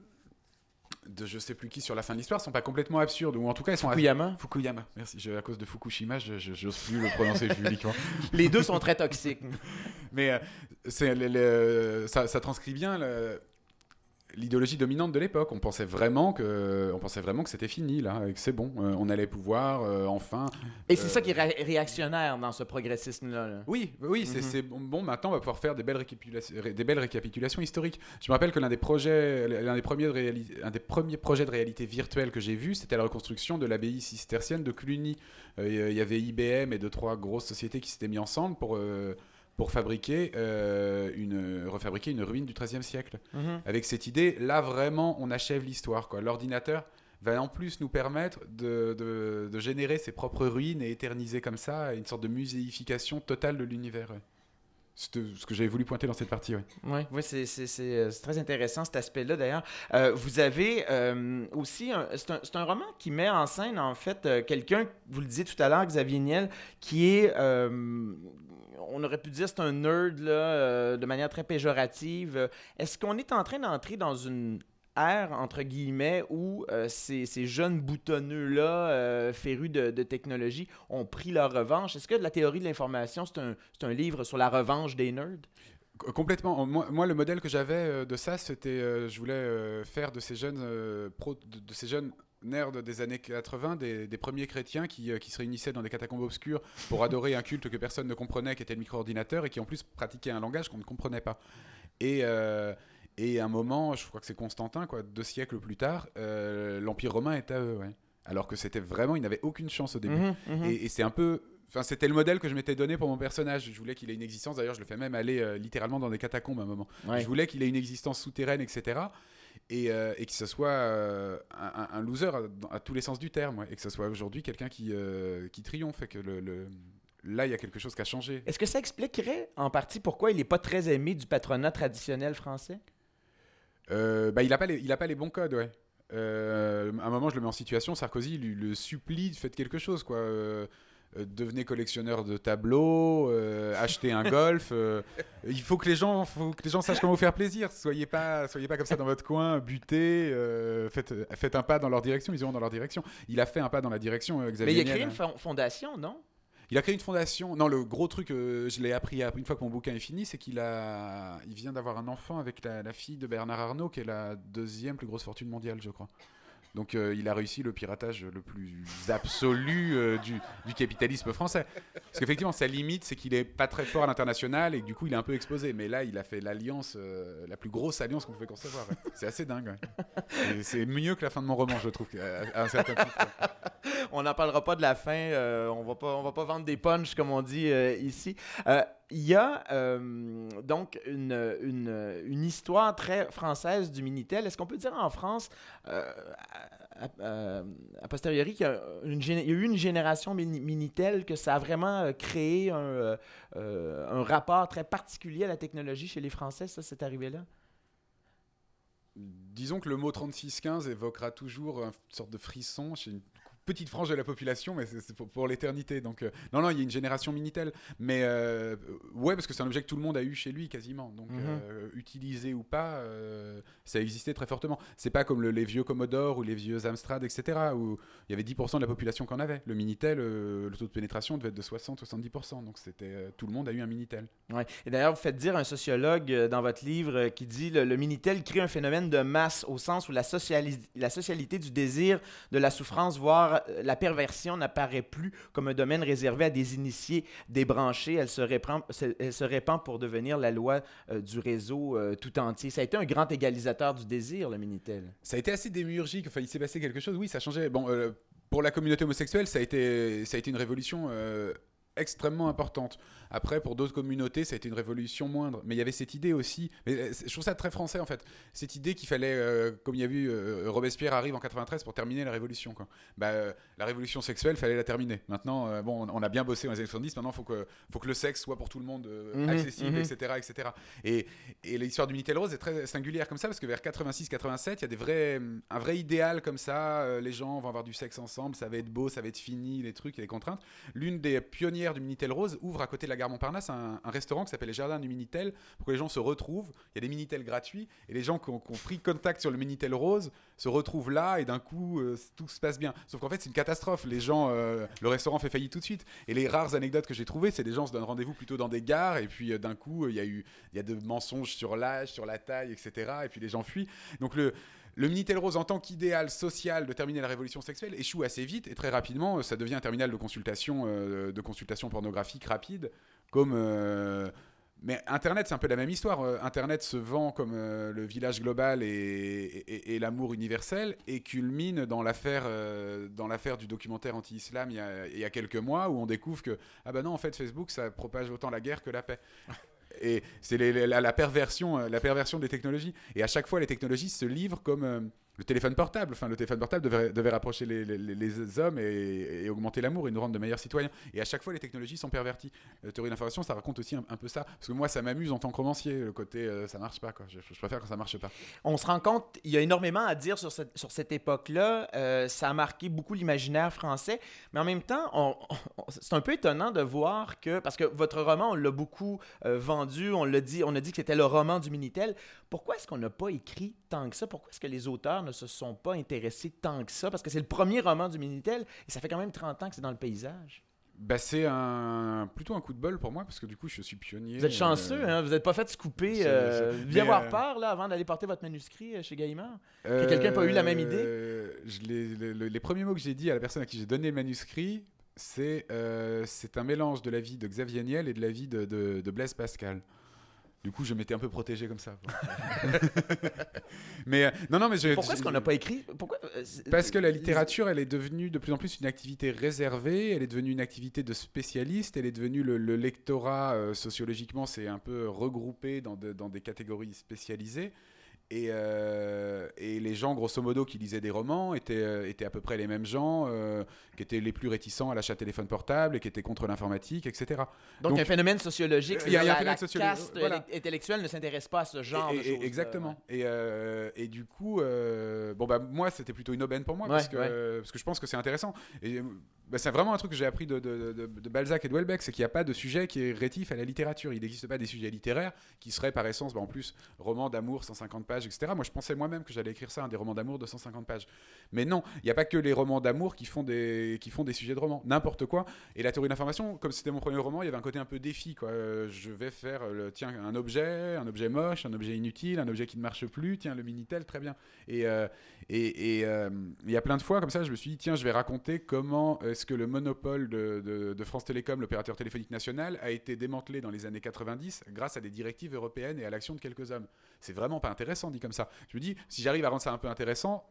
de je sais plus qui sur la fin de l'histoire sont pas complètement absurdes, ou en tout cas elles sont Fukuyama. Fukuyama, merci. Je, à cause de Fukushima, je, je, j'ose plus le prononcer publiquement. Les deux sont très toxiques. Mais euh, c'est, le, le- ça, ça transcrit bien le- l'idéologie dominante de l'époque. On pensait vraiment que, on pensait vraiment que c'était fini là, et que c'est bon, euh, on allait pouvoir euh, enfin. Et c'est euh, ça qui est ré- réactionnaire dans ce progressisme-là. là. Oui, oui, c'est, Mhm. c'est bon, bon. Maintenant, on va pouvoir faire des belles récapitulations, des belles récapitulations historiques. Je me rappelle que l'un des projets, l'un des premiers, de réali- un des premiers projets de réalité virtuelle que j'ai vu, c'était la reconstruction de l'abbaye cistercienne de Cluny. Euh, Il y avait I B M et deux trois grosses sociétés qui s'étaient mis ensemble pour euh, pour fabriquer euh, une refabriquer une ruine du treizième siècle. Mhm. Avec cette idée, là vraiment, on achève l'histoire, quoi. L'ordinateur va en plus nous permettre de, de, de générer ses propres ruines et éterniser comme ça une sorte de muséification totale de l'univers. Ouais. C'était ce que j'avais voulu pointer dans cette partie, oui. Oui, ouais, c'est, c'est, c'est, c'est très intéressant cet aspect-là d'ailleurs. Euh, vous avez euh, aussi, un, c'est, un, c'est un roman qui met en scène en fait euh, quelqu'un, vous le disiez tout à l'heure, Xavier Niel, qui est, euh, on aurait pu dire c'est un nerd là, euh, de manière très péjorative. Est-ce qu'on est en train d'entrer dans une ère, entre guillemets, où euh, ces, ces jeunes boutonneux-là, euh, férus de, de technologie, ont pris leur revanche? Est-ce que la théorie de l'information, c'est un, c'est un livre sur la revanche des nerds? Complètement. Moi, moi, le modèle que j'avais de ça, c'était, euh, je voulais euh, faire de ces jeunes euh, pro, de, de ces jeunes nerds des années quatre-vingts, des, des premiers chrétiens qui, euh, qui se réunissaient dans des catacombes obscures pour adorer un culte que personne ne comprenait, qui était le micro-ordinateur, et qui en plus pratiquaient un langage qu'on ne comprenait pas. Et euh, Et à un moment, je crois que c'est Constantin, quoi, deux siècles plus tard, euh, l'Empire romain est à eux, ouais. Alors que c'était vraiment, ils n'avaient aucune chance au début. Mmh, mmh. Et, et c'est un peu, enfin, c'était le modèle que je m'étais donné pour mon personnage. Je voulais qu'il ait une existence. D'ailleurs, je le fais même aller euh, littéralement dans des catacombes à un moment. Ouais. Je voulais qu'il ait une existence souterraine, et cetera. Et, euh, et que ce soit euh, un, un loser à, à tous les sens du terme, ouais. Et que ce soit aujourd'hui quelqu'un qui, euh, qui triomphe, et que le, le là, il y a quelque chose qui a changé. Est-ce que ça expliquerait en partie pourquoi il n'est pas très aimé du patronat traditionnel français? Euh, bah, il n'a pas, pas les bons codes, ouais. Euh, à un moment, je le mets en situation, Sarkozy lui, le supplie, faites quelque chose, quoi. Euh, euh, devenez collectionneur de tableaux, euh, achetez un golf. Euh, il faut que les gens, faut que les gens sachent comment vous faire plaisir. Soyez pas, soyez pas comme ça dans votre coin, butez, euh, faites, faites un pas dans leur direction, ils iront dans leur direction. Il a fait un pas dans la direction, euh, Xavier Mais il a créé Niel, une fondation, non? Il a créé une fondation. Non, le gros truc, euh, je l'ai appris une fois que mon bouquin est fini, c'est qu'il a, il vient d'avoir un enfant avec la, la fille de Bernard Arnault, qui est la deuxième plus grosse fortune mondiale, je crois. Donc euh, il a réussi le piratage le plus absolu euh, du, du capitalisme français. Parce qu'effectivement, sa limite, c'est qu'il est pas très fort à l'international et que du coup, il est un peu exposé. Mais là, il a fait l'alliance, euh, la plus grosse alliance qu'on pouvait concevoir. Ouais. C'est assez dingue. Ouais. Et c'est mieux que la fin de mon roman, je trouve, à, à un certain titre. Ouais. On n'en parlera pas de la fin. Euh, on va pas, on va pas vendre des punchs, comme on dit euh, ici. Euh, Il y a euh, donc une, une, une histoire très française du Minitel. Est-ce qu'on peut dire en France, euh, à, à, à posteriori, qu'il y a, une, il y a eu une génération Minitel, que ça a vraiment créé un, euh, un rapport très particulier à la technologie chez les Français, ça, c'est arrivé là? Disons que le mot trente-six quinze évoquera toujours une sorte de frisson chez une petite frange de la population, mais c'est, c'est pour, pour l'éternité. Donc, euh, non, non, il y a une génération Minitel. Mais euh, ouais, parce que c'est un objet que tout le monde a eu chez lui quasiment. Donc, mm-hmm. euh, utilisé ou pas, euh, ça existait très fortement. C'est pas comme le, les vieux Commodore ou les vieux Amstrad, et cetera, où il y avait dix pour cent de la population qui en avait. Le Minitel, euh, le taux de pénétration devait être de soixante à soixante-dix pour cent. Donc, c'était, euh, tout le monde a eu un Minitel. Ouais. Et d'ailleurs, vous faites dire un sociologue euh, dans votre livre euh, qui dit le, le Minitel crée un phénomène de masse au sens où la, socialis- la socialité du désir, de la souffrance, voire la perversion n'apparaît plus comme un domaine réservé à des initiés débranchés. Elle se répand, elle se répand pour devenir la loi euh, du réseau euh, tout entier. Ça a été un grand égalisateur du désir, le Minitel. Ça a été assez démiurgique. Enfin, il s'est passé quelque chose. Oui, ça changeait. Bon, euh, pour la communauté homosexuelle, ça a été, ça a été une révolution euh, extrêmement importante. Après, pour d'autres communautés, ça a été une révolution moindre. Mais il y avait cette idée aussi, mais je trouve ça très français en fait, cette idée qu'il fallait, euh, comme il y a eu, euh, Robespierre arrive en quatre-vingt-treize pour terminer la révolution, quoi. Bah, euh, la révolution sexuelle, fallait la terminer. Maintenant, euh, bon, on a bien bossé dans les années soixante-dix, maintenant il faut que, faut que le sexe soit pour tout le monde euh, mmh, accessible, mmh. et cetera, et cetera. Et, et l'histoire du Minitel Rose est très singulière comme ça, parce que vers quatre-vingt-six quatre-vingt-sept, il y a des vrais, un vrai idéal comme ça, euh, les gens vont avoir du sexe ensemble, ça va être beau, ça va être fini, les trucs, il y a des contraintes. L'une des pionnières du Minitel Rose ouvre à côté de la gare Montparnasse un, un restaurant qui s'appelle les Jardins du Minitel pour que les gens se retrouvent. Il y a des Minitel gratuits et les gens qui ont, qui ont pris contact sur le Minitel Rose se retrouvent là et d'un coup euh, tout se passe bien. Sauf qu'en fait c'est une catastrophe. Les gens, euh, le restaurant fait faillite tout de suite. Et les rares anecdotes que j'ai trouvées, c'est des gens se donnent rendez-vous plutôt dans des gares et puis euh, d'un coup il y a eu il y a de mensonges sur l'âge, sur la taille, et cetera. Et puis les gens fuient. Donc le Le Minitel Rose, en tant qu'idéal social de terminer la révolution sexuelle, échoue assez vite et très rapidement, ça devient un terminal de consultation, euh, de consultation pornographique rapide. Comme, euh... Mais Internet, c'est un peu la même histoire. Internet se vend comme euh, le village global et, et, et l'amour universel et culmine dans l'affaire, euh, dans l'affaire du documentaire anti-islam il y, a, il y a quelques mois où on découvre que ah ben non, en fait, Facebook, ça propage autant la guerre que la paix. Et c'est les, la, la, perversion, la perversion des technologies. Et à chaque fois, les technologies se livrent comme, euh, le téléphone portable. Enfin, le téléphone portable devait, devait rapprocher les, les, les hommes et, et augmenter l'amour et nous rendre de meilleurs citoyens. Et à chaque fois, les technologies sont perverties. La théorie de l'information, ça raconte aussi un, un peu ça. Parce que moi, ça m'amuse en tant que romancier, le côté euh, ça marche pas, quoi. Je, je préfère quand ça marche pas. On se rend compte, il y a énormément à dire sur cette, sur cette époque-là. Euh, ça a marqué beaucoup l'imaginaire français. Mais en même temps, on, on, c'est un peu étonnant de voir que, parce que votre roman, on l'a beaucoup euh, vendu, on l'a dit, on a dit que c'était le roman du Minitel. Pourquoi est-ce qu'on n'a pas écrit tant que ça? Pourquoi est-ce que les auteurs ne se sont pas intéressés tant que ça? Parce que c'est le premier roman du Minitel et ça fait quand même trente ans que c'est dans le paysage. Bah, c'est un, plutôt un coup de bol pour moi parce que du coup je suis pionnier. Vous êtes chanceux, euh... hein? Vous n'êtes pas fait scouper, euh, bien avoir euh... peur là, avant d'aller porter votre manuscrit chez Gallimard? Euh... Que quelqu'un n'a pas eu la même idée? Je les, les, les premiers mots que j'ai dit à la personne à qui j'ai donné le manuscrit, c'est, euh, c'est un mélange de la vie de Xavier Niel et de la vie de, de, de Blaise Pascal. Du coup, je m'étais un peu protégé comme ça. mais euh, non, non, mais je, pourquoi je, est-ce qu'on n'a pas écrit? Pourquoi Parce que la littérature, elle est devenue de plus en plus une activité réservée. Elle est devenue une activité de spécialistes. Elle est devenue le, le lectorat euh, sociologiquement, c'est un peu regroupé dans, de, dans des catégories spécialisées. Et, euh, et les gens, grosso modo, qui lisaient des romans étaient, euh, étaient à peu près les mêmes gens, euh, qui étaient les plus réticents à l'achat de téléphone portable et qui étaient contre l'informatique, et cetera. Donc, Donc un phénomène sociologique, il y a, la, y a un phénomène la sociologique, caste voilà. intellectuelle ne s'intéresse pas à ce genre et, de et, choses. Exactement. Ouais. Et, euh, et du coup, euh, bon, bah, moi, c'était plutôt une aubaine pour moi, ouais, parce, que, ouais. euh, parce que je pense que c'est intéressant. Et, bah, c'est vraiment un truc que j'ai appris de, de, de, de Balzac et de Houellebecq, c'est qu'il n'y a pas de sujet qui est rétif à la littérature. Il n'existe pas des sujets littéraires qui seraient par essence, bah, en plus, romans d'amour, cent cinquante pages, et cetera. Moi, je pensais moi-même que j'allais écrire ça, hein, des romans d'amour de cent cinquante pages. Mais non, il n'y a pas que les romans d'amour qui font des, qui font des sujets de romans. N'importe quoi. Et la théorie de l'information, comme c'était mon premier roman, il y avait un côté un peu défi, quoi. Euh, je vais faire, le, tiens, un objet, un objet moche, un objet inutile, un objet qui ne marche plus, tiens, le Minitel, très bien. Et euh, et il euh, y a plein de fois, comme ça, je me suis dit, tiens, je vais raconter comment est-ce que le monopole de, de, de France Télécom, l'opérateur téléphonique national, a été démantelé dans les années quatre-vingt-dix grâce à des directives européennes et à l'action de quelques hommes. C'est vraiment pas intéressant, dit comme ça. Je me dis, si j'arrive à rendre ça un peu intéressant,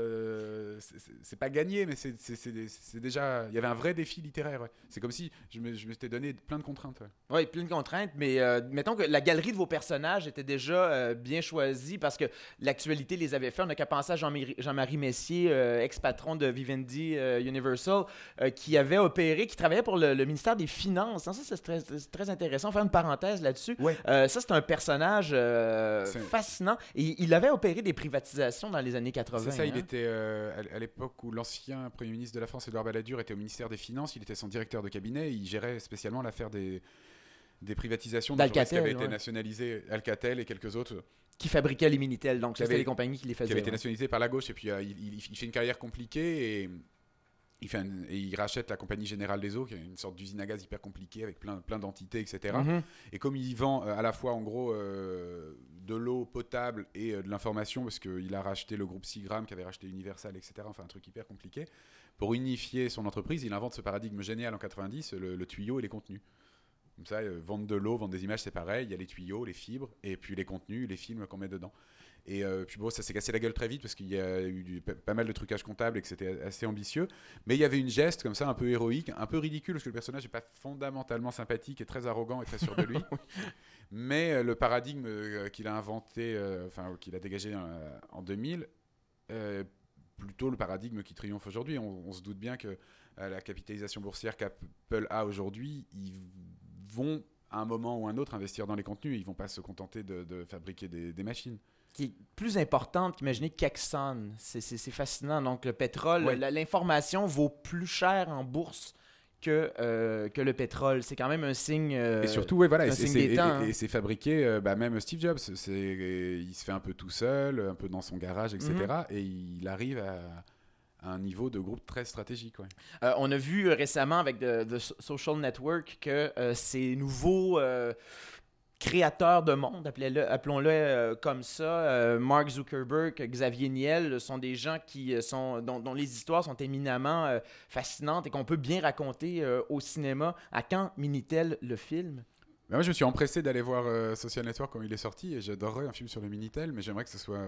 euh, c'est, c'est, c'est pas gagné, mais c'est, c'est, c'est, c'est déjà... Il y avait un vrai défi littéraire. Ouais. C'est comme si je me, je me t'ai donné plein de contraintes. Oui, ouais. ouais, plein de contraintes, mais euh, mettons que la galerie de vos personnages était déjà euh, bien choisie parce que l'actualité les avait fait. On n'a qu'à penser à Jean-Marie, Jean-Marie Messier, euh, ex-patron de Vivendi euh, Universal, euh, qui avait opéré, qui travaillait pour le, le ministère des Finances. Ça, c'est très, c'est très intéressant. On va faire une parenthèse là-dessus. Ouais. Euh, ça, c'est un personnage euh, fascinant. Et il avait opéré des privatisations dans les années quatre-vingts. C'est ça, hein? Il était euh, à l'époque où l'ancien Premier ministre de la France, Édouard Balladur, était au ministère des Finances. Il était son directeur de cabinet. Et il gérait spécialement l'affaire des, des privatisations d'Alcatel, qui avaient été ouais. nationalisées, Alcatel et quelques autres. Qui fabriquaient les Minitel. Donc, c'était avait, les compagnies qui les faisaient. Qui avaient été ouais. nationalisées par la gauche. Et puis, euh, il, il, il fait une carrière compliquée et... Il, fait un, et il rachète la Compagnie Générale des Eaux, qui est une sorte d'usine à gaz hyper compliquée avec plein, plein d'entités, et cetera. Mm-hmm. Et comme il vend euh, à la fois, en gros, euh, de l'eau potable et euh, de l'information, parce qu'il a racheté le groupe Seagram, qui avait racheté Universal, et cetera. Enfin, un truc hyper compliqué. Pour unifier son entreprise, il invente ce paradigme génial en quatre-vingt-dix, le, le tuyau et les contenus. Comme ça, euh, vendre de l'eau, vendre des images, c'est pareil. Il y a les tuyaux, les fibres, et puis les contenus, les films qu'on met dedans. Et euh, puis bon, ça s'est cassé la gueule très vite parce qu'il y a eu du, pas mal de trucage comptable et que c'était assez ambitieux. Mais il y avait une geste comme ça un peu héroïque, un peu ridicule parce que le personnage n'est pas fondamentalement sympathique et très arrogant et très sûr de lui. Mais euh, le paradigme euh, qu'il a inventé, euh, enfin qu'il a dégagé euh, en deux mille, euh, plutôt le paradigme qui triomphe aujourd'hui. On, on se doute bien que à la capitalisation boursière qu'Apple a aujourd'hui, ils vont à un moment ou un autre investir dans les contenus. Ils ne vont pas se contenter de, de fabriquer des, des machines. Qui est plus importante qu'imaginez qu'Exxon. C'est, c'est, c'est fascinant. Donc, le pétrole, ouais. la, l'information vaut plus cher en bourse que, euh, que le pétrole. C'est quand même un signe euh, Et surtout, ouais, voilà, un et, signe c'est, des et, temps. et, et c'est fabriqué, euh, bah, même Steve Jobs, c'est, il se fait un peu tout seul, un peu dans son garage, et cetera. Mm-hmm. Et il arrive à... à un niveau de groupe très stratégique. Ouais. Euh, on a vu récemment avec The, The Social Network que euh, ces nouveaux euh, créateurs de monde, appelons-le, appelons-le euh, comme ça, euh, Mark Zuckerberg, Xavier Niel, sont des gens qui sont, dont, dont les histoires sont éminemment euh, fascinantes et qu'on peut bien raconter euh, au cinéma. À quand Minitel, le film? Ben moi, je me suis empressé d'aller voir euh, Social Network quand il est sorti et j'adorerais un film sur le Minitel, mais j'aimerais que ce soit...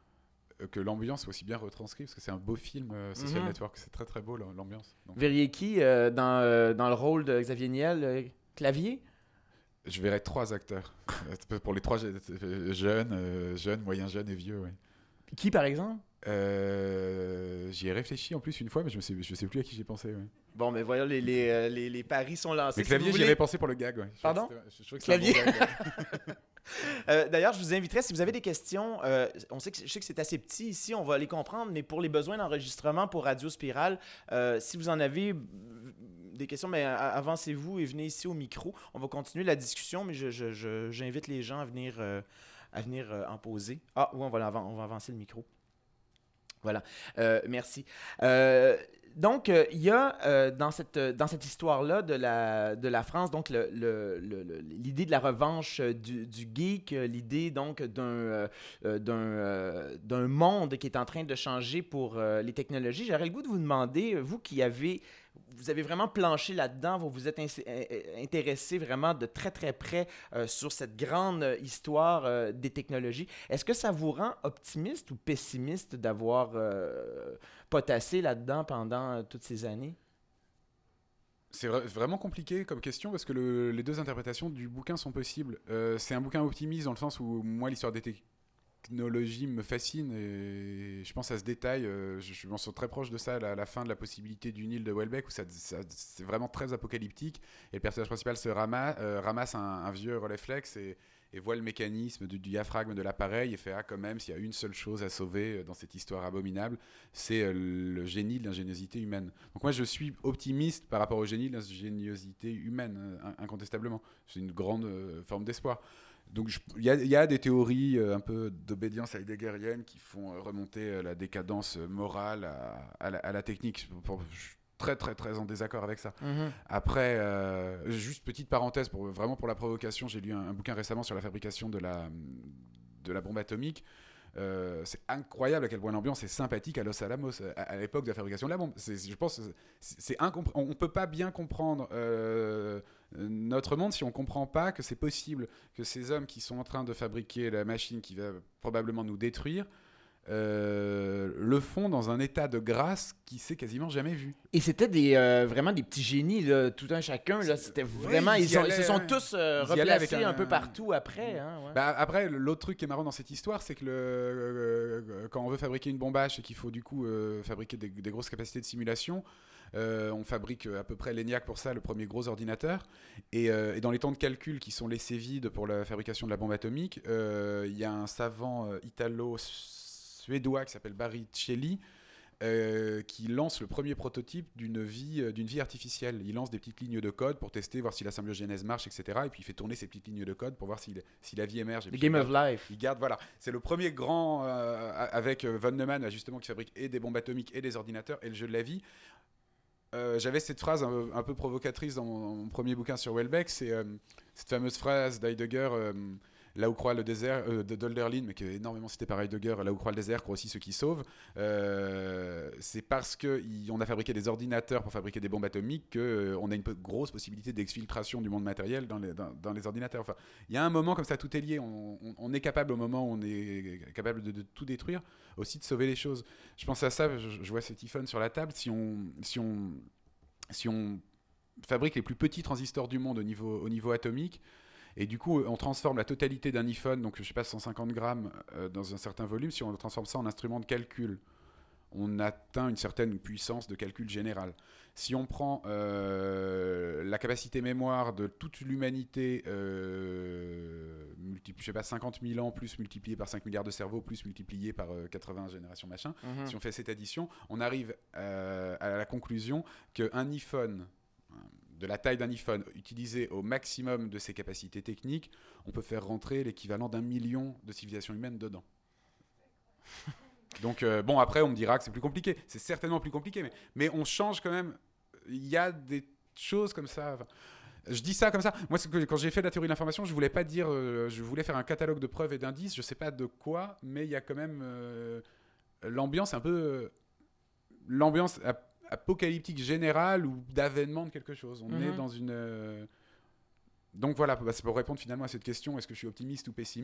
que l'ambiance soit aussi bien retranscrite parce que c'est un beau film euh, Social mm-hmm. Network, c'est très très beau l'ambiance. Donc. Verriez qui euh, dans, euh, dans le rôle de Xavier Niel, euh, Clavier? Je verrais trois acteurs pour les trois jeunes, euh, jeunes, moyens jeunes et vieux. Ouais. Qui par exemple? Euh, j'y ai réfléchi en plus une fois, mais je ne sais, je sais plus à qui j'ai pensé. Ouais. Bon, mais voyons, les, les, euh, les, les paris sont lancés. Mais Si clavier, vous j'y voulez- avais pensé pour le gag. Ouais. Je Pardon? trouvais que c'était- Je, je trouvais que c'était un bon Clavier? gag. Euh, D'ailleurs, je vous inviterais, si vous avez des questions, euh, on sait que, je sais que c'est assez petit ici, on va les comprendre, mais pour les besoins d'enregistrement pour Radio Spirale, euh, si vous en avez euh, des questions, mais a- avancez-vous et venez ici au micro. On va continuer la discussion, mais je, je- je- j'invite les gens à venir, euh, à venir euh, en poser. Ah oui, on va, l'avan- on va avancer le micro. Voilà, Euh, merci. Euh, donc, euh, il y a euh, dans cette, dans cette histoire-là de la, de la France, donc le- le- le- le- l'idée de la revanche euh, du, du geek, euh, l'idée donc d'un, euh, euh, d'un, euh, d'un monde qui est en train de changer pour euh, les technologies. J'aurais le goût de vous demander, vous qui avez, vous avez vraiment planché là-dedans, vous vous êtes ins- in- intéressé vraiment de très très près euh, sur cette grande euh, histoire euh, des technologies. Est-ce que ça vous rend optimiste ou pessimiste d'avoir euh, potassé là-dedans pendant euh, toutes ces années? C'est vra- vraiment compliqué comme question parce que le- les deux interprétations du bouquin sont possibles. Euh, c'est un bouquin optimiste dans le sens où moi l'histoire des technologies me fascine et je pense à ce détail. euh, je, je m'en sens très proche de ça à la, à la fin de la possibilité d'une île de Welbeck où ça, ça- c'est vraiment très apocalyptique et le personnage principal se rama- euh, ramasse un, un vieux Rolleiflex et, et voit le mécanisme du, du diaphragme de l'appareil et fait ah quand même s'il y a une seule chose à sauver euh, dans cette histoire abominable, c'est euh, le génie de l'ingéniosité humaine. Donc moi je suis optimiste par rapport au génie de l'ingéniosité humaine euh, in- incontestablement. C'est une grande euh, forme d'espoir. Donc il y, y a des théories euh, un peu d'obédience heideggerienne qui font euh, remonter euh, la décadence morale à, à, la, à la technique. Pour, je suis très très très en désaccord avec ça. Mm-hmm. Après, euh, juste petite parenthèse, pour, vraiment pour la provocation, j'ai lu un, un bouquin récemment sur la fabrication de la, de la bombe atomique. Euh, c'est incroyable à quel point l'ambiance est sympathique à Los Alamos à, à l'époque de la fabrication de la bombe. C'est, je pense c'est, c'est incompré- on ne peut pas bien comprendre euh, notre monde si on ne comprend pas que c'est possible que ces hommes qui sont en train de fabriquer la machine qui va probablement nous détruire euh, le font dans un état de grâce qui s'est quasiment jamais vu. Et c'était des, euh, vraiment des petits génies, là, tout un chacun. Là, c'était vraiment, Oui, ils ils, y ont- allaient, ils se sont hein. tous euh, Ils y allaient avec replacés un, un- peu partout après. Hein, ouais. Bah, après, l'autre truc qui est marrant dans cette histoire, c'est que le, euh, quand on veut fabriquer une bombe H et qu'il faut du coup euh, fabriquer des, des grosses capacités de simulation, euh, on fabrique à peu près l'ENIAC pour ça, le premier gros ordinateur. Et, euh, et dans les temps de calcul qui sont laissés vides pour la fabrication de la bombe atomique, euh, il y a un savant euh, italo-suédois qui s'appelle Barricelli, Euh, qui lance le premier prototype d'une vie, euh, d'une vie artificielle. Il lance des petites lignes de code pour tester, voir si la symbiogénèse marche, et cetera. Et puis il fait tourner ces petites lignes de code pour voir si, si la vie émerge. Et The puis Game il of garde, Life. il garde, voilà. C'est le premier grand, euh, avec euh, von Neumann, justement, qui fabrique et des bombes atomiques et des ordinateurs, et le jeu de la vie. Euh, j'avais cette phrase un, un peu provocatrice dans mon, mon premier bouquin sur Welbeck, c'est euh, cette fameuse phrase d'Heidegger, euh, là où croit le désert, euh, de d'Hölderlin, mais qui est énormément cité par Heidegger, là où croit le désert, croit aussi ceux qui sauvent. Euh, c'est parce qu'on a fabriqué des ordinateurs pour fabriquer des bombes atomiques qu'on euh, a une peu, grosse possibilité d'exfiltration du monde matériel dans les, dans, dans les ordinateurs. Enfin, il y a un moment comme ça, tout est lié. On, on, on est capable, au moment où on est capable de, de tout détruire, aussi de sauver les choses. Je pense à ça, je, je vois cet iPhone sur la table. Si on, si on, si on fabrique les plus petits transistors du monde au niveau, au niveau atomique, et du coup, on transforme la totalité d'un iPhone, donc je sais pas, cent cinquante grammes, euh, dans un certain volume. Si on transforme ça en instrument de calcul, on atteint une certaine puissance de calcul général. Si on prend euh, la capacité mémoire de toute l'humanité, euh, multi- je sais pas, cinquante mille ans, plus multiplié par cinq milliards de cerveaux, plus multiplié par euh, quatre-vingts générations, machin, Mm-hmm. si on fait cette addition, on arrive euh, à la conclusion qu'un iPhone, de la taille d'un iPhone, utilisé au maximum de ses capacités techniques, on peut faire rentrer l'équivalent d'un million de civilisations humaines dedans. Donc, euh, bon, après, on me dira que c'est plus compliqué. C'est certainement plus compliqué, mais, mais on change quand même. Il y a des choses comme ça. Enfin, je dis ça comme ça. Moi, c'est que quand j'ai fait la théorie de l'information, je voulais pas dire... Euh, je voulais faire un catalogue de preuves et d'indices. Je sais pas de quoi, mais il y a quand même... Euh, l'ambiance un peu... Euh, l'ambiance... apocalyptique générale ou d'avènement de quelque chose. On Mm-hmm. est dans une... Euh... Donc voilà, bah, c'est pour répondre finalement à cette question, est-ce que je suis optimiste ou pessimiste ?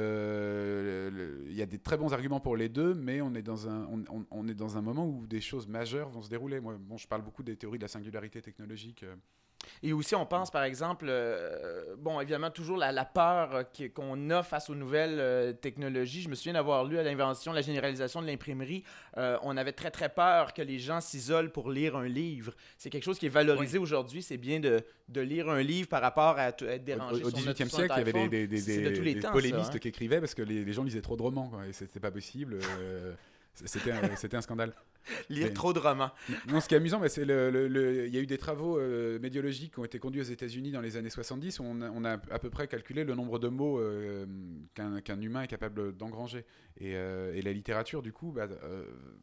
euh, Il y a des très bons arguments pour les deux, mais on est, dans un, on, on, on est dans un moment où des choses majeures vont se dérouler. Moi, bon, je parle beaucoup des théories de la singularité technologique. Euh, Et aussi, on pense, par exemple, euh, bon, évidemment, toujours la, la peur euh, qui- qu'on a face aux nouvelles euh, technologies. Je me souviens d'avoir lu à l'invention, la généralisation de l'imprimerie, euh, on avait très, très peur que les gens s'isolent pour lire un livre. C'est quelque chose qui est valorisé aujourd'hui. C'est bien de, de lire un livre par rapport à, t- à être dérangé Au sur notre- dix-huitième sur notre siècle, il y avait iPhone. des, des, C'est des, de tous les des temps, polémistes ça, hein. qui écrivaient parce que les, les gens lisaient trop de romans, quoi, et c'était pas possible. euh, c'était, un, c'était un scandale. Lire Mais- trop de romans. Non, ce qui est amusant, bah, c'est le, le- le- il y a eu des travaux euh, médiologiques qui ont été conduits aux États-Unis dans les années soixante-dix où on a, on a à peu près calculé le nombre de mots euh, qu'un, qu'un humain est capable d'engranger. Et, euh, et la littérature, du coup, bah, euh,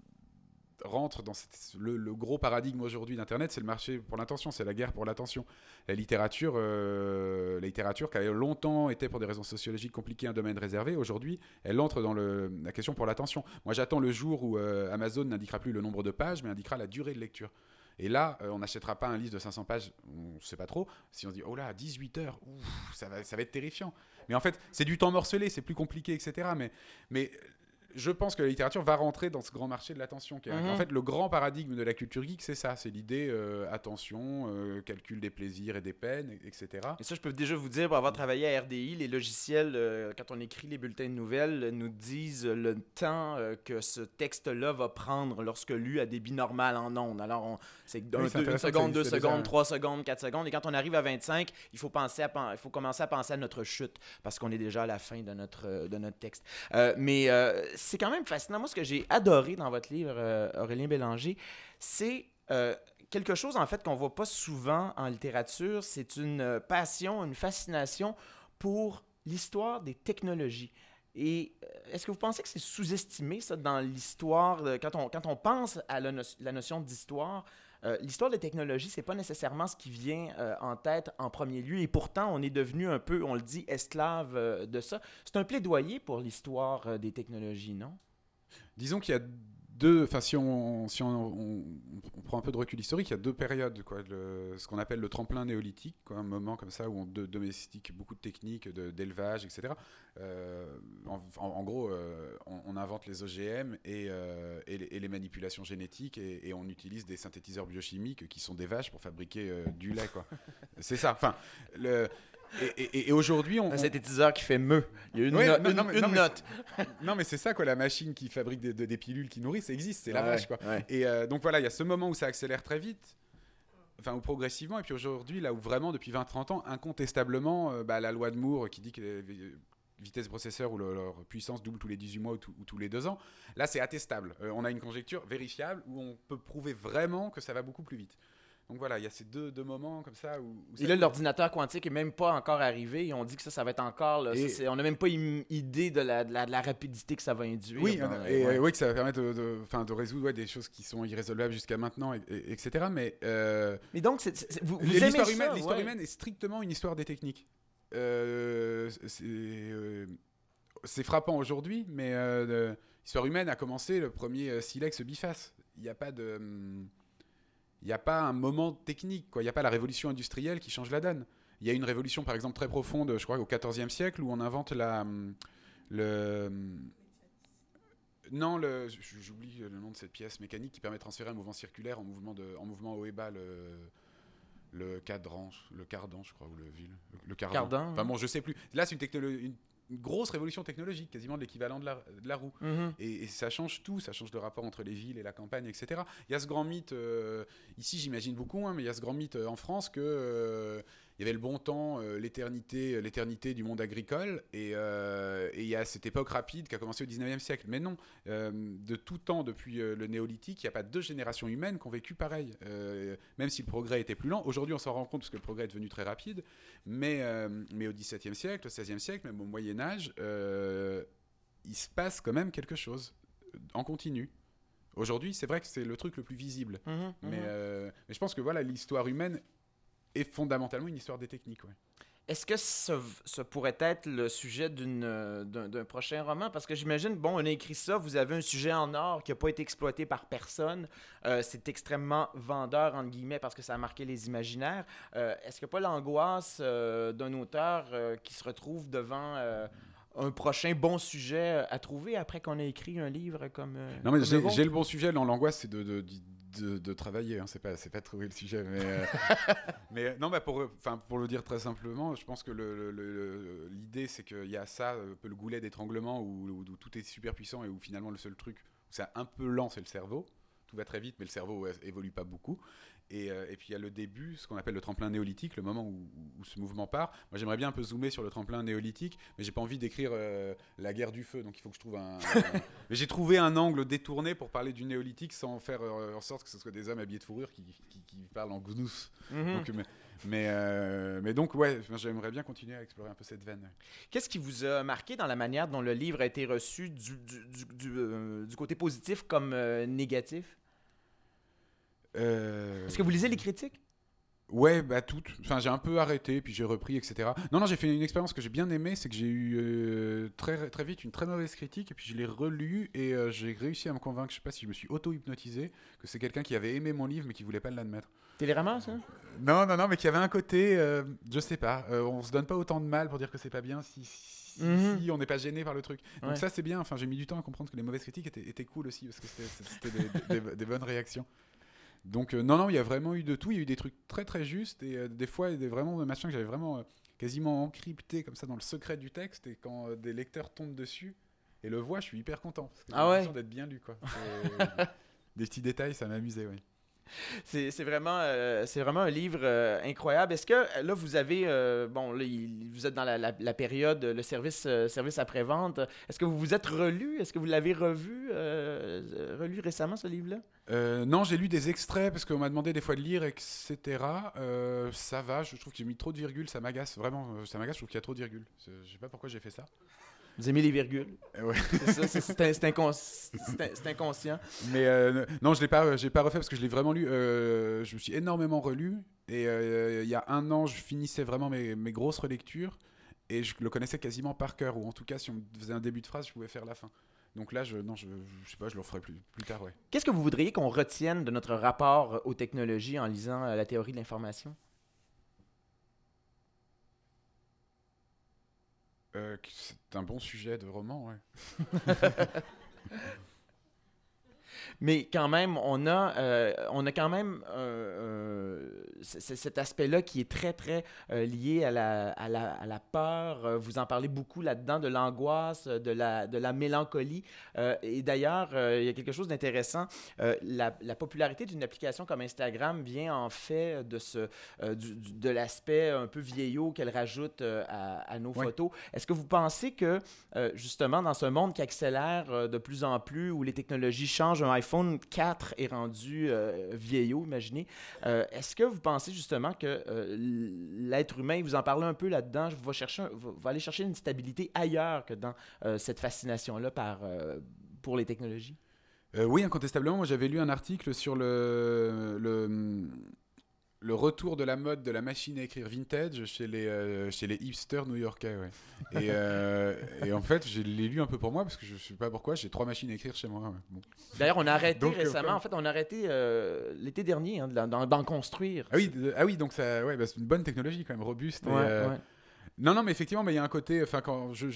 rentre dans cette- le, le gros paradigme aujourd'hui d'Internet, c'est le marché pour l'attention, c'est la guerre pour l'attention. La littérature, euh, la littérature qui a longtemps été pour des raisons sociologiques compliquées un domaine réservé, aujourd'hui, elle entre dans le, la question pour l'attention. Moi, j'attends le jour où euh, Amazon n'indiquera plus le nombre de pages, mais indiquera la durée de lecture. Et là, euh, on n'achètera pas un livre de cinq cents pages, on ne sait pas trop. Si on se dit, oh là, à dix-huit heures, ouf, ça, va, ça va être terrifiant. Mais en fait, c'est du temps morcelé, c'est plus compliqué, et cetera. Mais, mais je pense que la littérature va rentrer dans ce grand marché de l'attention. Qui est- Mhm. En fait, le grand paradigme de la culture geek, c'est ça. C'est l'idée euh, attention, euh, calcul des plaisirs et des peines, et- etc. Et ça, je peux déjà vous dire, pour avoir travaillé à R D I, les logiciels, euh, quand on écrit les bulletins de nouvelles, euh, nous disent le temps euh, que ce texte-là va prendre lorsque lu à débit normal en ondes. Alors, on- c'est un- Oui, c'est deux- une intéressant que seconde, ça deux existe secondes, déjà. trois secondes, quatre secondes. Et quand on arrive à vingt-cinq, il faut, penser à, pen- il faut commencer à penser à notre chute parce qu'on est déjà à la fin de notre, euh, de notre texte. Euh, mais euh, c'est quand même fascinant. Moi, ce que j'ai adoré dans votre livre, euh, Aurélien Bélanger, c'est euh, quelque chose, en fait, qu'on voit pas souvent en littérature. C'est une euh, passion, une fascination pour l'histoire des technologies. Et euh, est-ce que vous pensez que c'est sous-estimé, ça, dans l'histoire, de- quand, on, quand on pense à la, no- la notion d'histoire, euh, l'histoire des technologies, c'est pas nécessairement ce qui vient euh, en tête en premier lieu, et pourtant, on est devenu un peu, on le dit, esclave euh, de ça. C'est un plaidoyer pour l'histoire euh, des technologies, non? Disons qu'il y a deux, enfin si on, si on, on- on prend un peu de recul historique, il y a deux périodes, quoi. Le- ce qu'on appelle le tremplin néolithique, quoi, un moment comme ça où on de- domestique beaucoup de techniques de- d'élevage, et cetera. Euh, en, en- en gros, euh, on, on invente les O G M et, euh, et, les, et les manipulations génétiques et, et on utilise des synthétiseurs biochimiques qui sont des vaches pour fabriquer euh, du lait, quoi. C'est ça. Enfin, le, et, et- et aujourd'hui, on, Un on- synthétiseur qui fait me. Il y a une, Ouais, no- non, une- non, mais- une non, mais note. non, mais c'est ça, quoi, la machine qui fabrique des, des- des pilules qui nourrissent, ça existe, c'est la Ouais, vache, quoi. ouais. Et euh, donc voilà, il y a ce moment où ça accélère très vite, enfin, ou progressivement, et puis aujourd'hui, là où vraiment, depuis vingt trente ans, incontestablement, euh, bah, la loi de Moore qui dit que les vi- vitesse processeur ou le- leur puissance double tous les dix-huit mois ou, tout- ou tous les deux ans, là, c'est attestable. Euh, on a une conjecture vérifiable où on peut prouver vraiment que ça va beaucoup plus vite. Donc voilà, il y a ces deux, deux moments comme ça où... où Et ça- là, l'ordinateur quantique est même pas encore arrivé. Et on dit que ça, ça va être encore... Là, Et- ça, c'est- on n'a même pas im- idée de la, de, la, de la rapidité que ça va induire. Oui, dans- euh, et ouais. euh, oui, que ça va permettre de, de, enfin, de résoudre ouais, des choses qui sont irrésolvables jusqu'à maintenant, et, et- etc. Mais euh, Mais donc, c'est, c'est- vous, vous l'histoire aimez ça, humaine, l'histoire ouais. humaine est strictement une histoire des techniques. Euh, c'est, euh, c'est frappant aujourd'hui, mais euh, de- l'histoire humaine a commencé le premier euh, silex biface. Il n'y a pas de... hum, il n'y a pas un moment technique, quoi. Il n'y a pas la révolution industrielle qui change la donne. Il y a une révolution, par exemple, très profonde, je crois, au quatorzième siècle, où on invente la... hum, le... hum, Non, le, j- j'oublie le nom de cette pièce mécanique qui permet de transférer un mouvement circulaire en mouvement, de, en mouvement haut et bas, le, le cadran, le cardan, je crois, ou le ville. Le, le cardan. Cardan, Enfin ouais. bon, je sais plus. Là, c'est une, technolo- une, une grosse révolution technologique, quasiment de l'équivalent de la, de la roue. Mhm. Et, et ça change tout, ça change le rapport entre les villes et la campagne, et cetera. Il y a ce grand mythe, euh, ici j'imagine beaucoup, hein, mais il y a ce grand mythe euh, en France que euh, il y avait le bon temps, euh, l'éternité, l'éternité du monde agricole, et, euh, et il y a cette époque rapide qui a commencé au dix-neuvième siècle. Mais non, euh, de tout temps depuis euh, le néolithique, il n'y a pas deux générations humaines qui ont vécu pareil. Euh, même si le progrès était plus lent, aujourd'hui on s'en rend compte parce que le progrès est devenu très rapide, mais, euh, mais au dix-septième siècle, au seizième siècle, même au Moyen-Âge, euh, il se passe quand même quelque chose en continu. Aujourd'hui, c'est vrai que c'est le truc le plus visible. Mhm, Mais, mhm. euh, mais je pense que voilà, l'histoire humaine est fondamentalement une histoire des techniques. Ouais. Est-ce que ce, ce pourrait être le sujet d'une, euh, d'un, d'un prochain roman? Parce que j'imagine, bon, on a écrit ça, vous avez un sujet en or qui n'a pas été exploité par personne. Euh, c'est extrêmement vendeur, entre guillemets, parce que ça a marqué les imaginaires. Euh, est-ce qu'il n'y a pas l'angoisse euh, d'un auteur euh, qui se retrouve devant euh, un prochain bon sujet à trouver après qu'on a écrit un livre comme... euh, Non, mais comme j'ai, le vôtre? j'ai le bon sujet. Non, l'angoisse, c'est de, de, de- de, de travailler, hein. c'est pas c'est pas de trouver le sujet, mais euh, mais non, bah pour enfin pour le dire très simplement, je pense que le, le, le, l'idée c'est qu'il y a ça, un peu le goulet d'étranglement où, où, où tout est super puissant et où finalement le seul truc où c'est un peu lent, c'est le cerveau. Tout va très vite, mais le cerveau ouais, évolue pas beaucoup. Et, euh, et puis il y a le début, ce qu'on appelle le tremplin néolithique, le moment où, où, où ce mouvement part. Moi j'aimerais bien un peu zoomer sur le tremplin néolithique, mais j'ai pas envie d'écrire euh, la guerre du feu, donc il faut que je trouve un. un... mais j'ai trouvé un angle détourné pour parler du néolithique sans faire euh, en sorte que ce soit des hommes habillés de fourrure qui, qui, qui parlent en gnous. Mm-hmm. Donc, mais, mais, euh, mais donc ouais, j'aimerais bien continuer à explorer un peu cette veine. Qu'est-ce qui vous a marqué dans la manière dont le livre a été reçu du, du, du, du, euh, du côté positif comme euh, négatif? Euh... Est-ce que vous lisez les critiques? Ouais, bah toutes. Enfin, j'ai un peu arrêté, puis j'ai repris, et cetera. Non, non, j'ai fait une expérience que j'ai bien aimée, c'est que j'ai eu euh, très, très vite une très mauvaise critique, et puis je l'ai relu, et euh, j'ai réussi à me convaincre, je sais pas si je me suis auto-hypnotisé, que c'est quelqu'un qui avait aimé mon livre, mais qui voulait pas l'admettre. Télérama, ça? Non, non, non, mais qui avait un côté, euh, je sais pas, euh, on se donne pas autant de mal pour dire que c'est pas bien si... si Mm-hmm. Si on n'est pas gêné par le truc. Donc ouais. Ça c'est bien, enfin, j'ai mis du temps à comprendre que les mauvaises critiques étaient, étaient cool aussi, parce que c'était, c'était des, des, des bonnes réactions. Donc euh, non, non, il y a vraiment eu de tout, il y a eu des trucs très très justes, et euh, des fois, il y a des, vraiment des machins que j'avais vraiment euh, quasiment encryptés comme ça dans le secret du texte, et quand euh, des lecteurs tombent dessus et le voient, je suis hyper content, parce que j'ai ah l'impression ouais. d'être bien lu, quoi. Des petits détails, ça m'amusait, oui. C'est, c'est, vraiment, euh, c'est vraiment un livre euh, incroyable. Est-ce que là, vous avez... Euh, bon, là, il, vous êtes dans la, la, la période, le service, euh, service après-vente. Est-ce que vous vous êtes relu? Est-ce que vous l'avez revu, euh, relu récemment, ce livre-là? Euh, non, j'ai lu des extraits parce qu'on m'a demandé des fois de lire, et cetera. Euh, ça va, je trouve que j'ai mis trop de virgules, ça m'agace. Vraiment, ça m'agace, je trouve qu'il y a trop de virgules. Je sais pas pourquoi j'ai fait ça. Vous aimez les virgules. Ouais. C'est ça, c'est, c'est, c'est, incons- c'est, c'est inconscient. Mais euh, non, je l'ai pas, j'ai pas refait parce que je l'ai vraiment lu. Euh, je me suis énormément relu. Et euh, il y a un an, je finissais vraiment mes, mes grosses relectures. Et je le connaissais quasiment par cœur. Ou en tout cas, si on me faisait un début de phrase, je pouvais faire la fin. Donc là, je, non, je, je sais pas, je le referai plus, plus tard, ouais. Qu'est-ce que vous voudriez qu'on retienne de notre rapport aux technologies en lisant euh, la théorie de l'information? Euh, c'est un bon sujet de roman, ouais. Mais quand même, on a, euh, on a quand même euh, euh, c- cet aspect-là qui est très, très euh, lié à la, à, la, à la peur. Vous en parlez beaucoup là-dedans, de l'angoisse, de la, de la mélancolie. Euh, et d'ailleurs, euh, il y a quelque chose d'intéressant. Euh, la, la popularité d'une application comme Instagram vient en fait de, ce, euh, du, du, de l'aspect un peu vieillot qu'elle rajoute euh, à, à nos oui. photos. Est-ce que vous pensez que, euh, justement, dans ce monde qui accélère euh, de plus en plus, où les technologies changent, un iPhone quatre est rendu euh, vieillot, imaginez. Euh, est-ce que vous pensez justement que euh, l'être humain, vous en parlez un peu là-dedans, va, chercher un, va aller chercher une stabilité ailleurs que dans euh, cette fascination-là par, euh, pour les technologies? Euh, oui, incontestablement. Moi, j'avais lu un article sur le... le... le retour de la mode de la machine à écrire vintage chez les, euh, chez les hipsters new-yorkais. Ouais. Et, euh, et en fait, je l'ai lu un peu pour moi, parce que je ne sais pas pourquoi, j'ai trois machines à écrire chez moi. Ouais. Bon. D'ailleurs, on a arrêté donc, récemment, euh, en fait, on a arrêté euh, l'été dernier hein, d'en, d'en construire. Ah oui, de, ah oui donc ça, ouais, bah, c'est une bonne technologie quand même, robuste. Ouais, et, euh... ouais. Non, non, mais effectivement, il mais y a un côté... Enfin, quand je... je...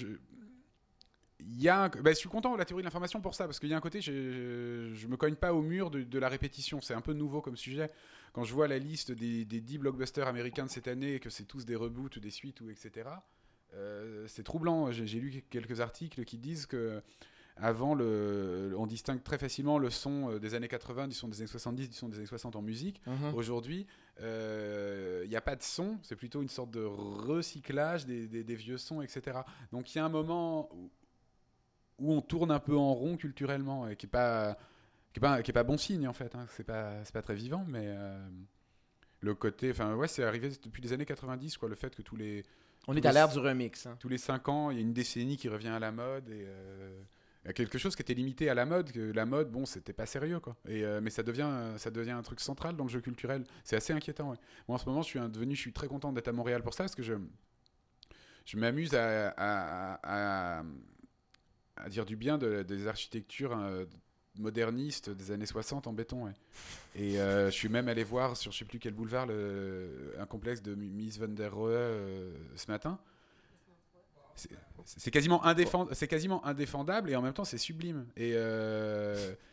Il y a un... bah, je suis content de la théorie de l'information pour ça, parce qu'il y a un côté, je ne me cogne pas au mur de, de la répétition. C'est un peu nouveau comme sujet. Quand je vois la liste des, des dix blockbusters américains de cette année, et que c'est tous des reboots, des suites, ou et cetera, euh, c'est troublant. J'ai, j'ai lu quelques articles qui disent que avant, le, on distingue très facilement le son des années quatre-vingts du son des années soixante-dix, du son des années soixante en musique. Mm-hmm. Aujourd'hui, il euh, n'y a pas de son, c'est plutôt une sorte de recyclage des, des, des vieux sons, et cetera. Donc il y a un moment où où on tourne un peu en rond culturellement, et qui n'est pas, qui est pas, qui est pas bon signe, en fait. Hein. C'est pas, c'est pas très vivant, mais euh, le côté... Enfin, ouais, c'est arrivé depuis les années quatre-vingt-dix, quoi, le fait que tous les... On est à l'ère du remix. Hein. Tous les cinq ans, il y a une décennie qui revient à la mode, et euh, il y a quelque chose qui était limité à la mode, que la mode, bon, c'était pas sérieux, quoi. Et, euh, mais ça devient, ça devient un truc central dans le jeu culturel. C'est assez inquiétant, ouais. Moi, en ce moment, je suis un, devenu, je suis très content d'être à Montréal pour ça, parce que je, je m'amuse à... à, à, à à dire du bien de, des architectures euh, modernistes des années soixante en béton. Ouais. Et euh, je suis même allé voir sur je sais plus quel boulevard le, un complexe de Mies van der Rohe euh, ce matin. C'est, c'est, quasiment indéfend, c'est quasiment indéfendable et en même temps c'est sublime. Et, euh,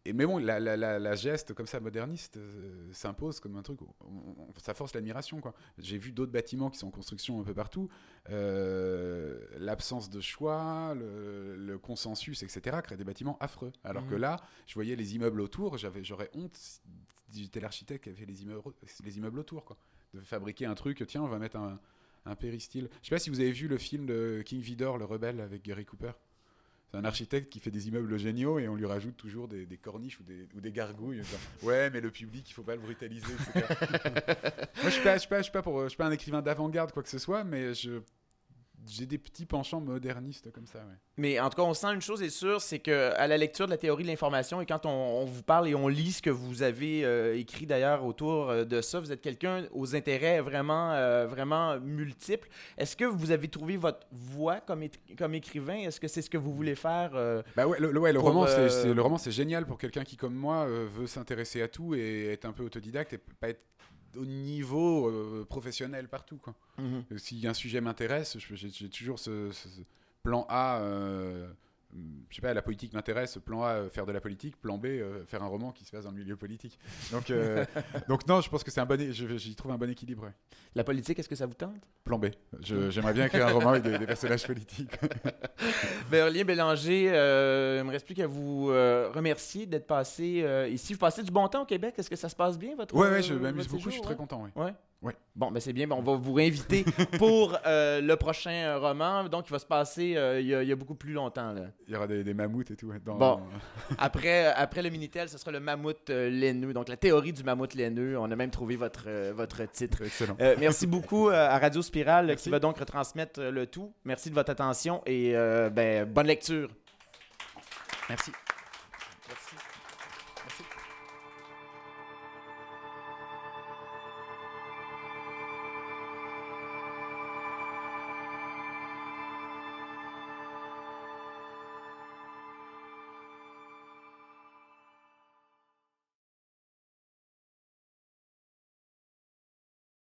et, mais bon, la, la, la, la geste comme ça moderniste euh, s'impose comme un truc, on, on, ça force l'admiration, quoi. J'ai vu d'autres bâtiments qui sont en construction un peu partout, euh, l'absence de choix, le, le consensus, et cetera crée des bâtiments affreux. Alors mmh. que là, je voyais les immeubles autour, j'avais, j'aurais honte si j'étais l'architecte qui avait fait les immeubles, les immeubles autour, quoi. De fabriquer un truc, tiens, on va mettre un, un péristyle. Je sais pas si vous avez vu le film de King Vidor, le rebelle, avec Gary Cooper. C'est un architecte qui fait des immeubles géniaux et on lui rajoute toujours des, des corniches ou des, ou des gargouilles. Genre, ouais, mais le public, il faut pas le brutaliser, et cetera. Moi, je suis pas, je suis pas, je suis pas pour, je suis pas un écrivain d'avant-garde, quoi que ce soit, mais je, j'ai des petits penchants modernistes comme ça, ouais. Mais en tout cas, on sent une chose est sûre, c'est qu'à la lecture de la théorie de l'information et quand on, on vous parle et on lit ce que vous avez euh, écrit d'ailleurs autour de ça, vous êtes quelqu'un aux intérêts vraiment, euh, vraiment multiples. Est-ce que vous avez trouvé votre voie comme, é- comme écrivain? Est-ce que c'est ce que vous voulez faire? Euh, bah ouais, le, le, ouais, le, pour, roman, euh... c'est, c'est, le roman, c'est génial pour quelqu'un qui, comme moi, euh, veut s'intéresser à tout et être un peu autodidacte et pas être au niveau euh, professionnel partout, quoi. Mm-hmm. Si un sujet m'intéresse, j'ai, j'ai toujours ce, ce, ce plan A, euh, je sais pas, la politique m'intéresse, plan A, euh, faire de la politique, plan B, euh, faire un roman qui se passe dans le milieu politique. Donc, euh, donc non, je pense que c'est un bon, je, j'y trouve un bon équilibre. Ouais. La politique, est-ce que ça vous tente? Plan B. Je, j'aimerais bien écrire un roman avec des, des personnages politiques. Ben, Aurélien Bélanger, euh, il me reste plus qu'à vous euh, remercier d'être passé euh, ici. Vous passez du bon temps au Québec. Est-ce que ça se passe bien, votre Ouais, ouais, je euh, m'amuse beaucoup. séjour, Je suis ouais? très content. Ouais. Ouais. Ouais. Bon, ben c'est bien. Ben, on va vous réinviter pour euh, le prochain roman. Donc, il va se passer euh, il, y a, il y a beaucoup plus longtemps. Là. Il y aura des, des mammouths et tout. Ouais, dans, bon, dans... après, après le Minitel, ce sera le mammouth euh, laineux. Donc, la théorie du mammouth laineux. On a même trouvé votre, euh, votre titre. Excellent. Euh, merci beaucoup euh, à Radio Spirale merci. qui va donc retransmettre euh, le tout. Merci de votre attention et euh, ben, bonne lecture. Merci.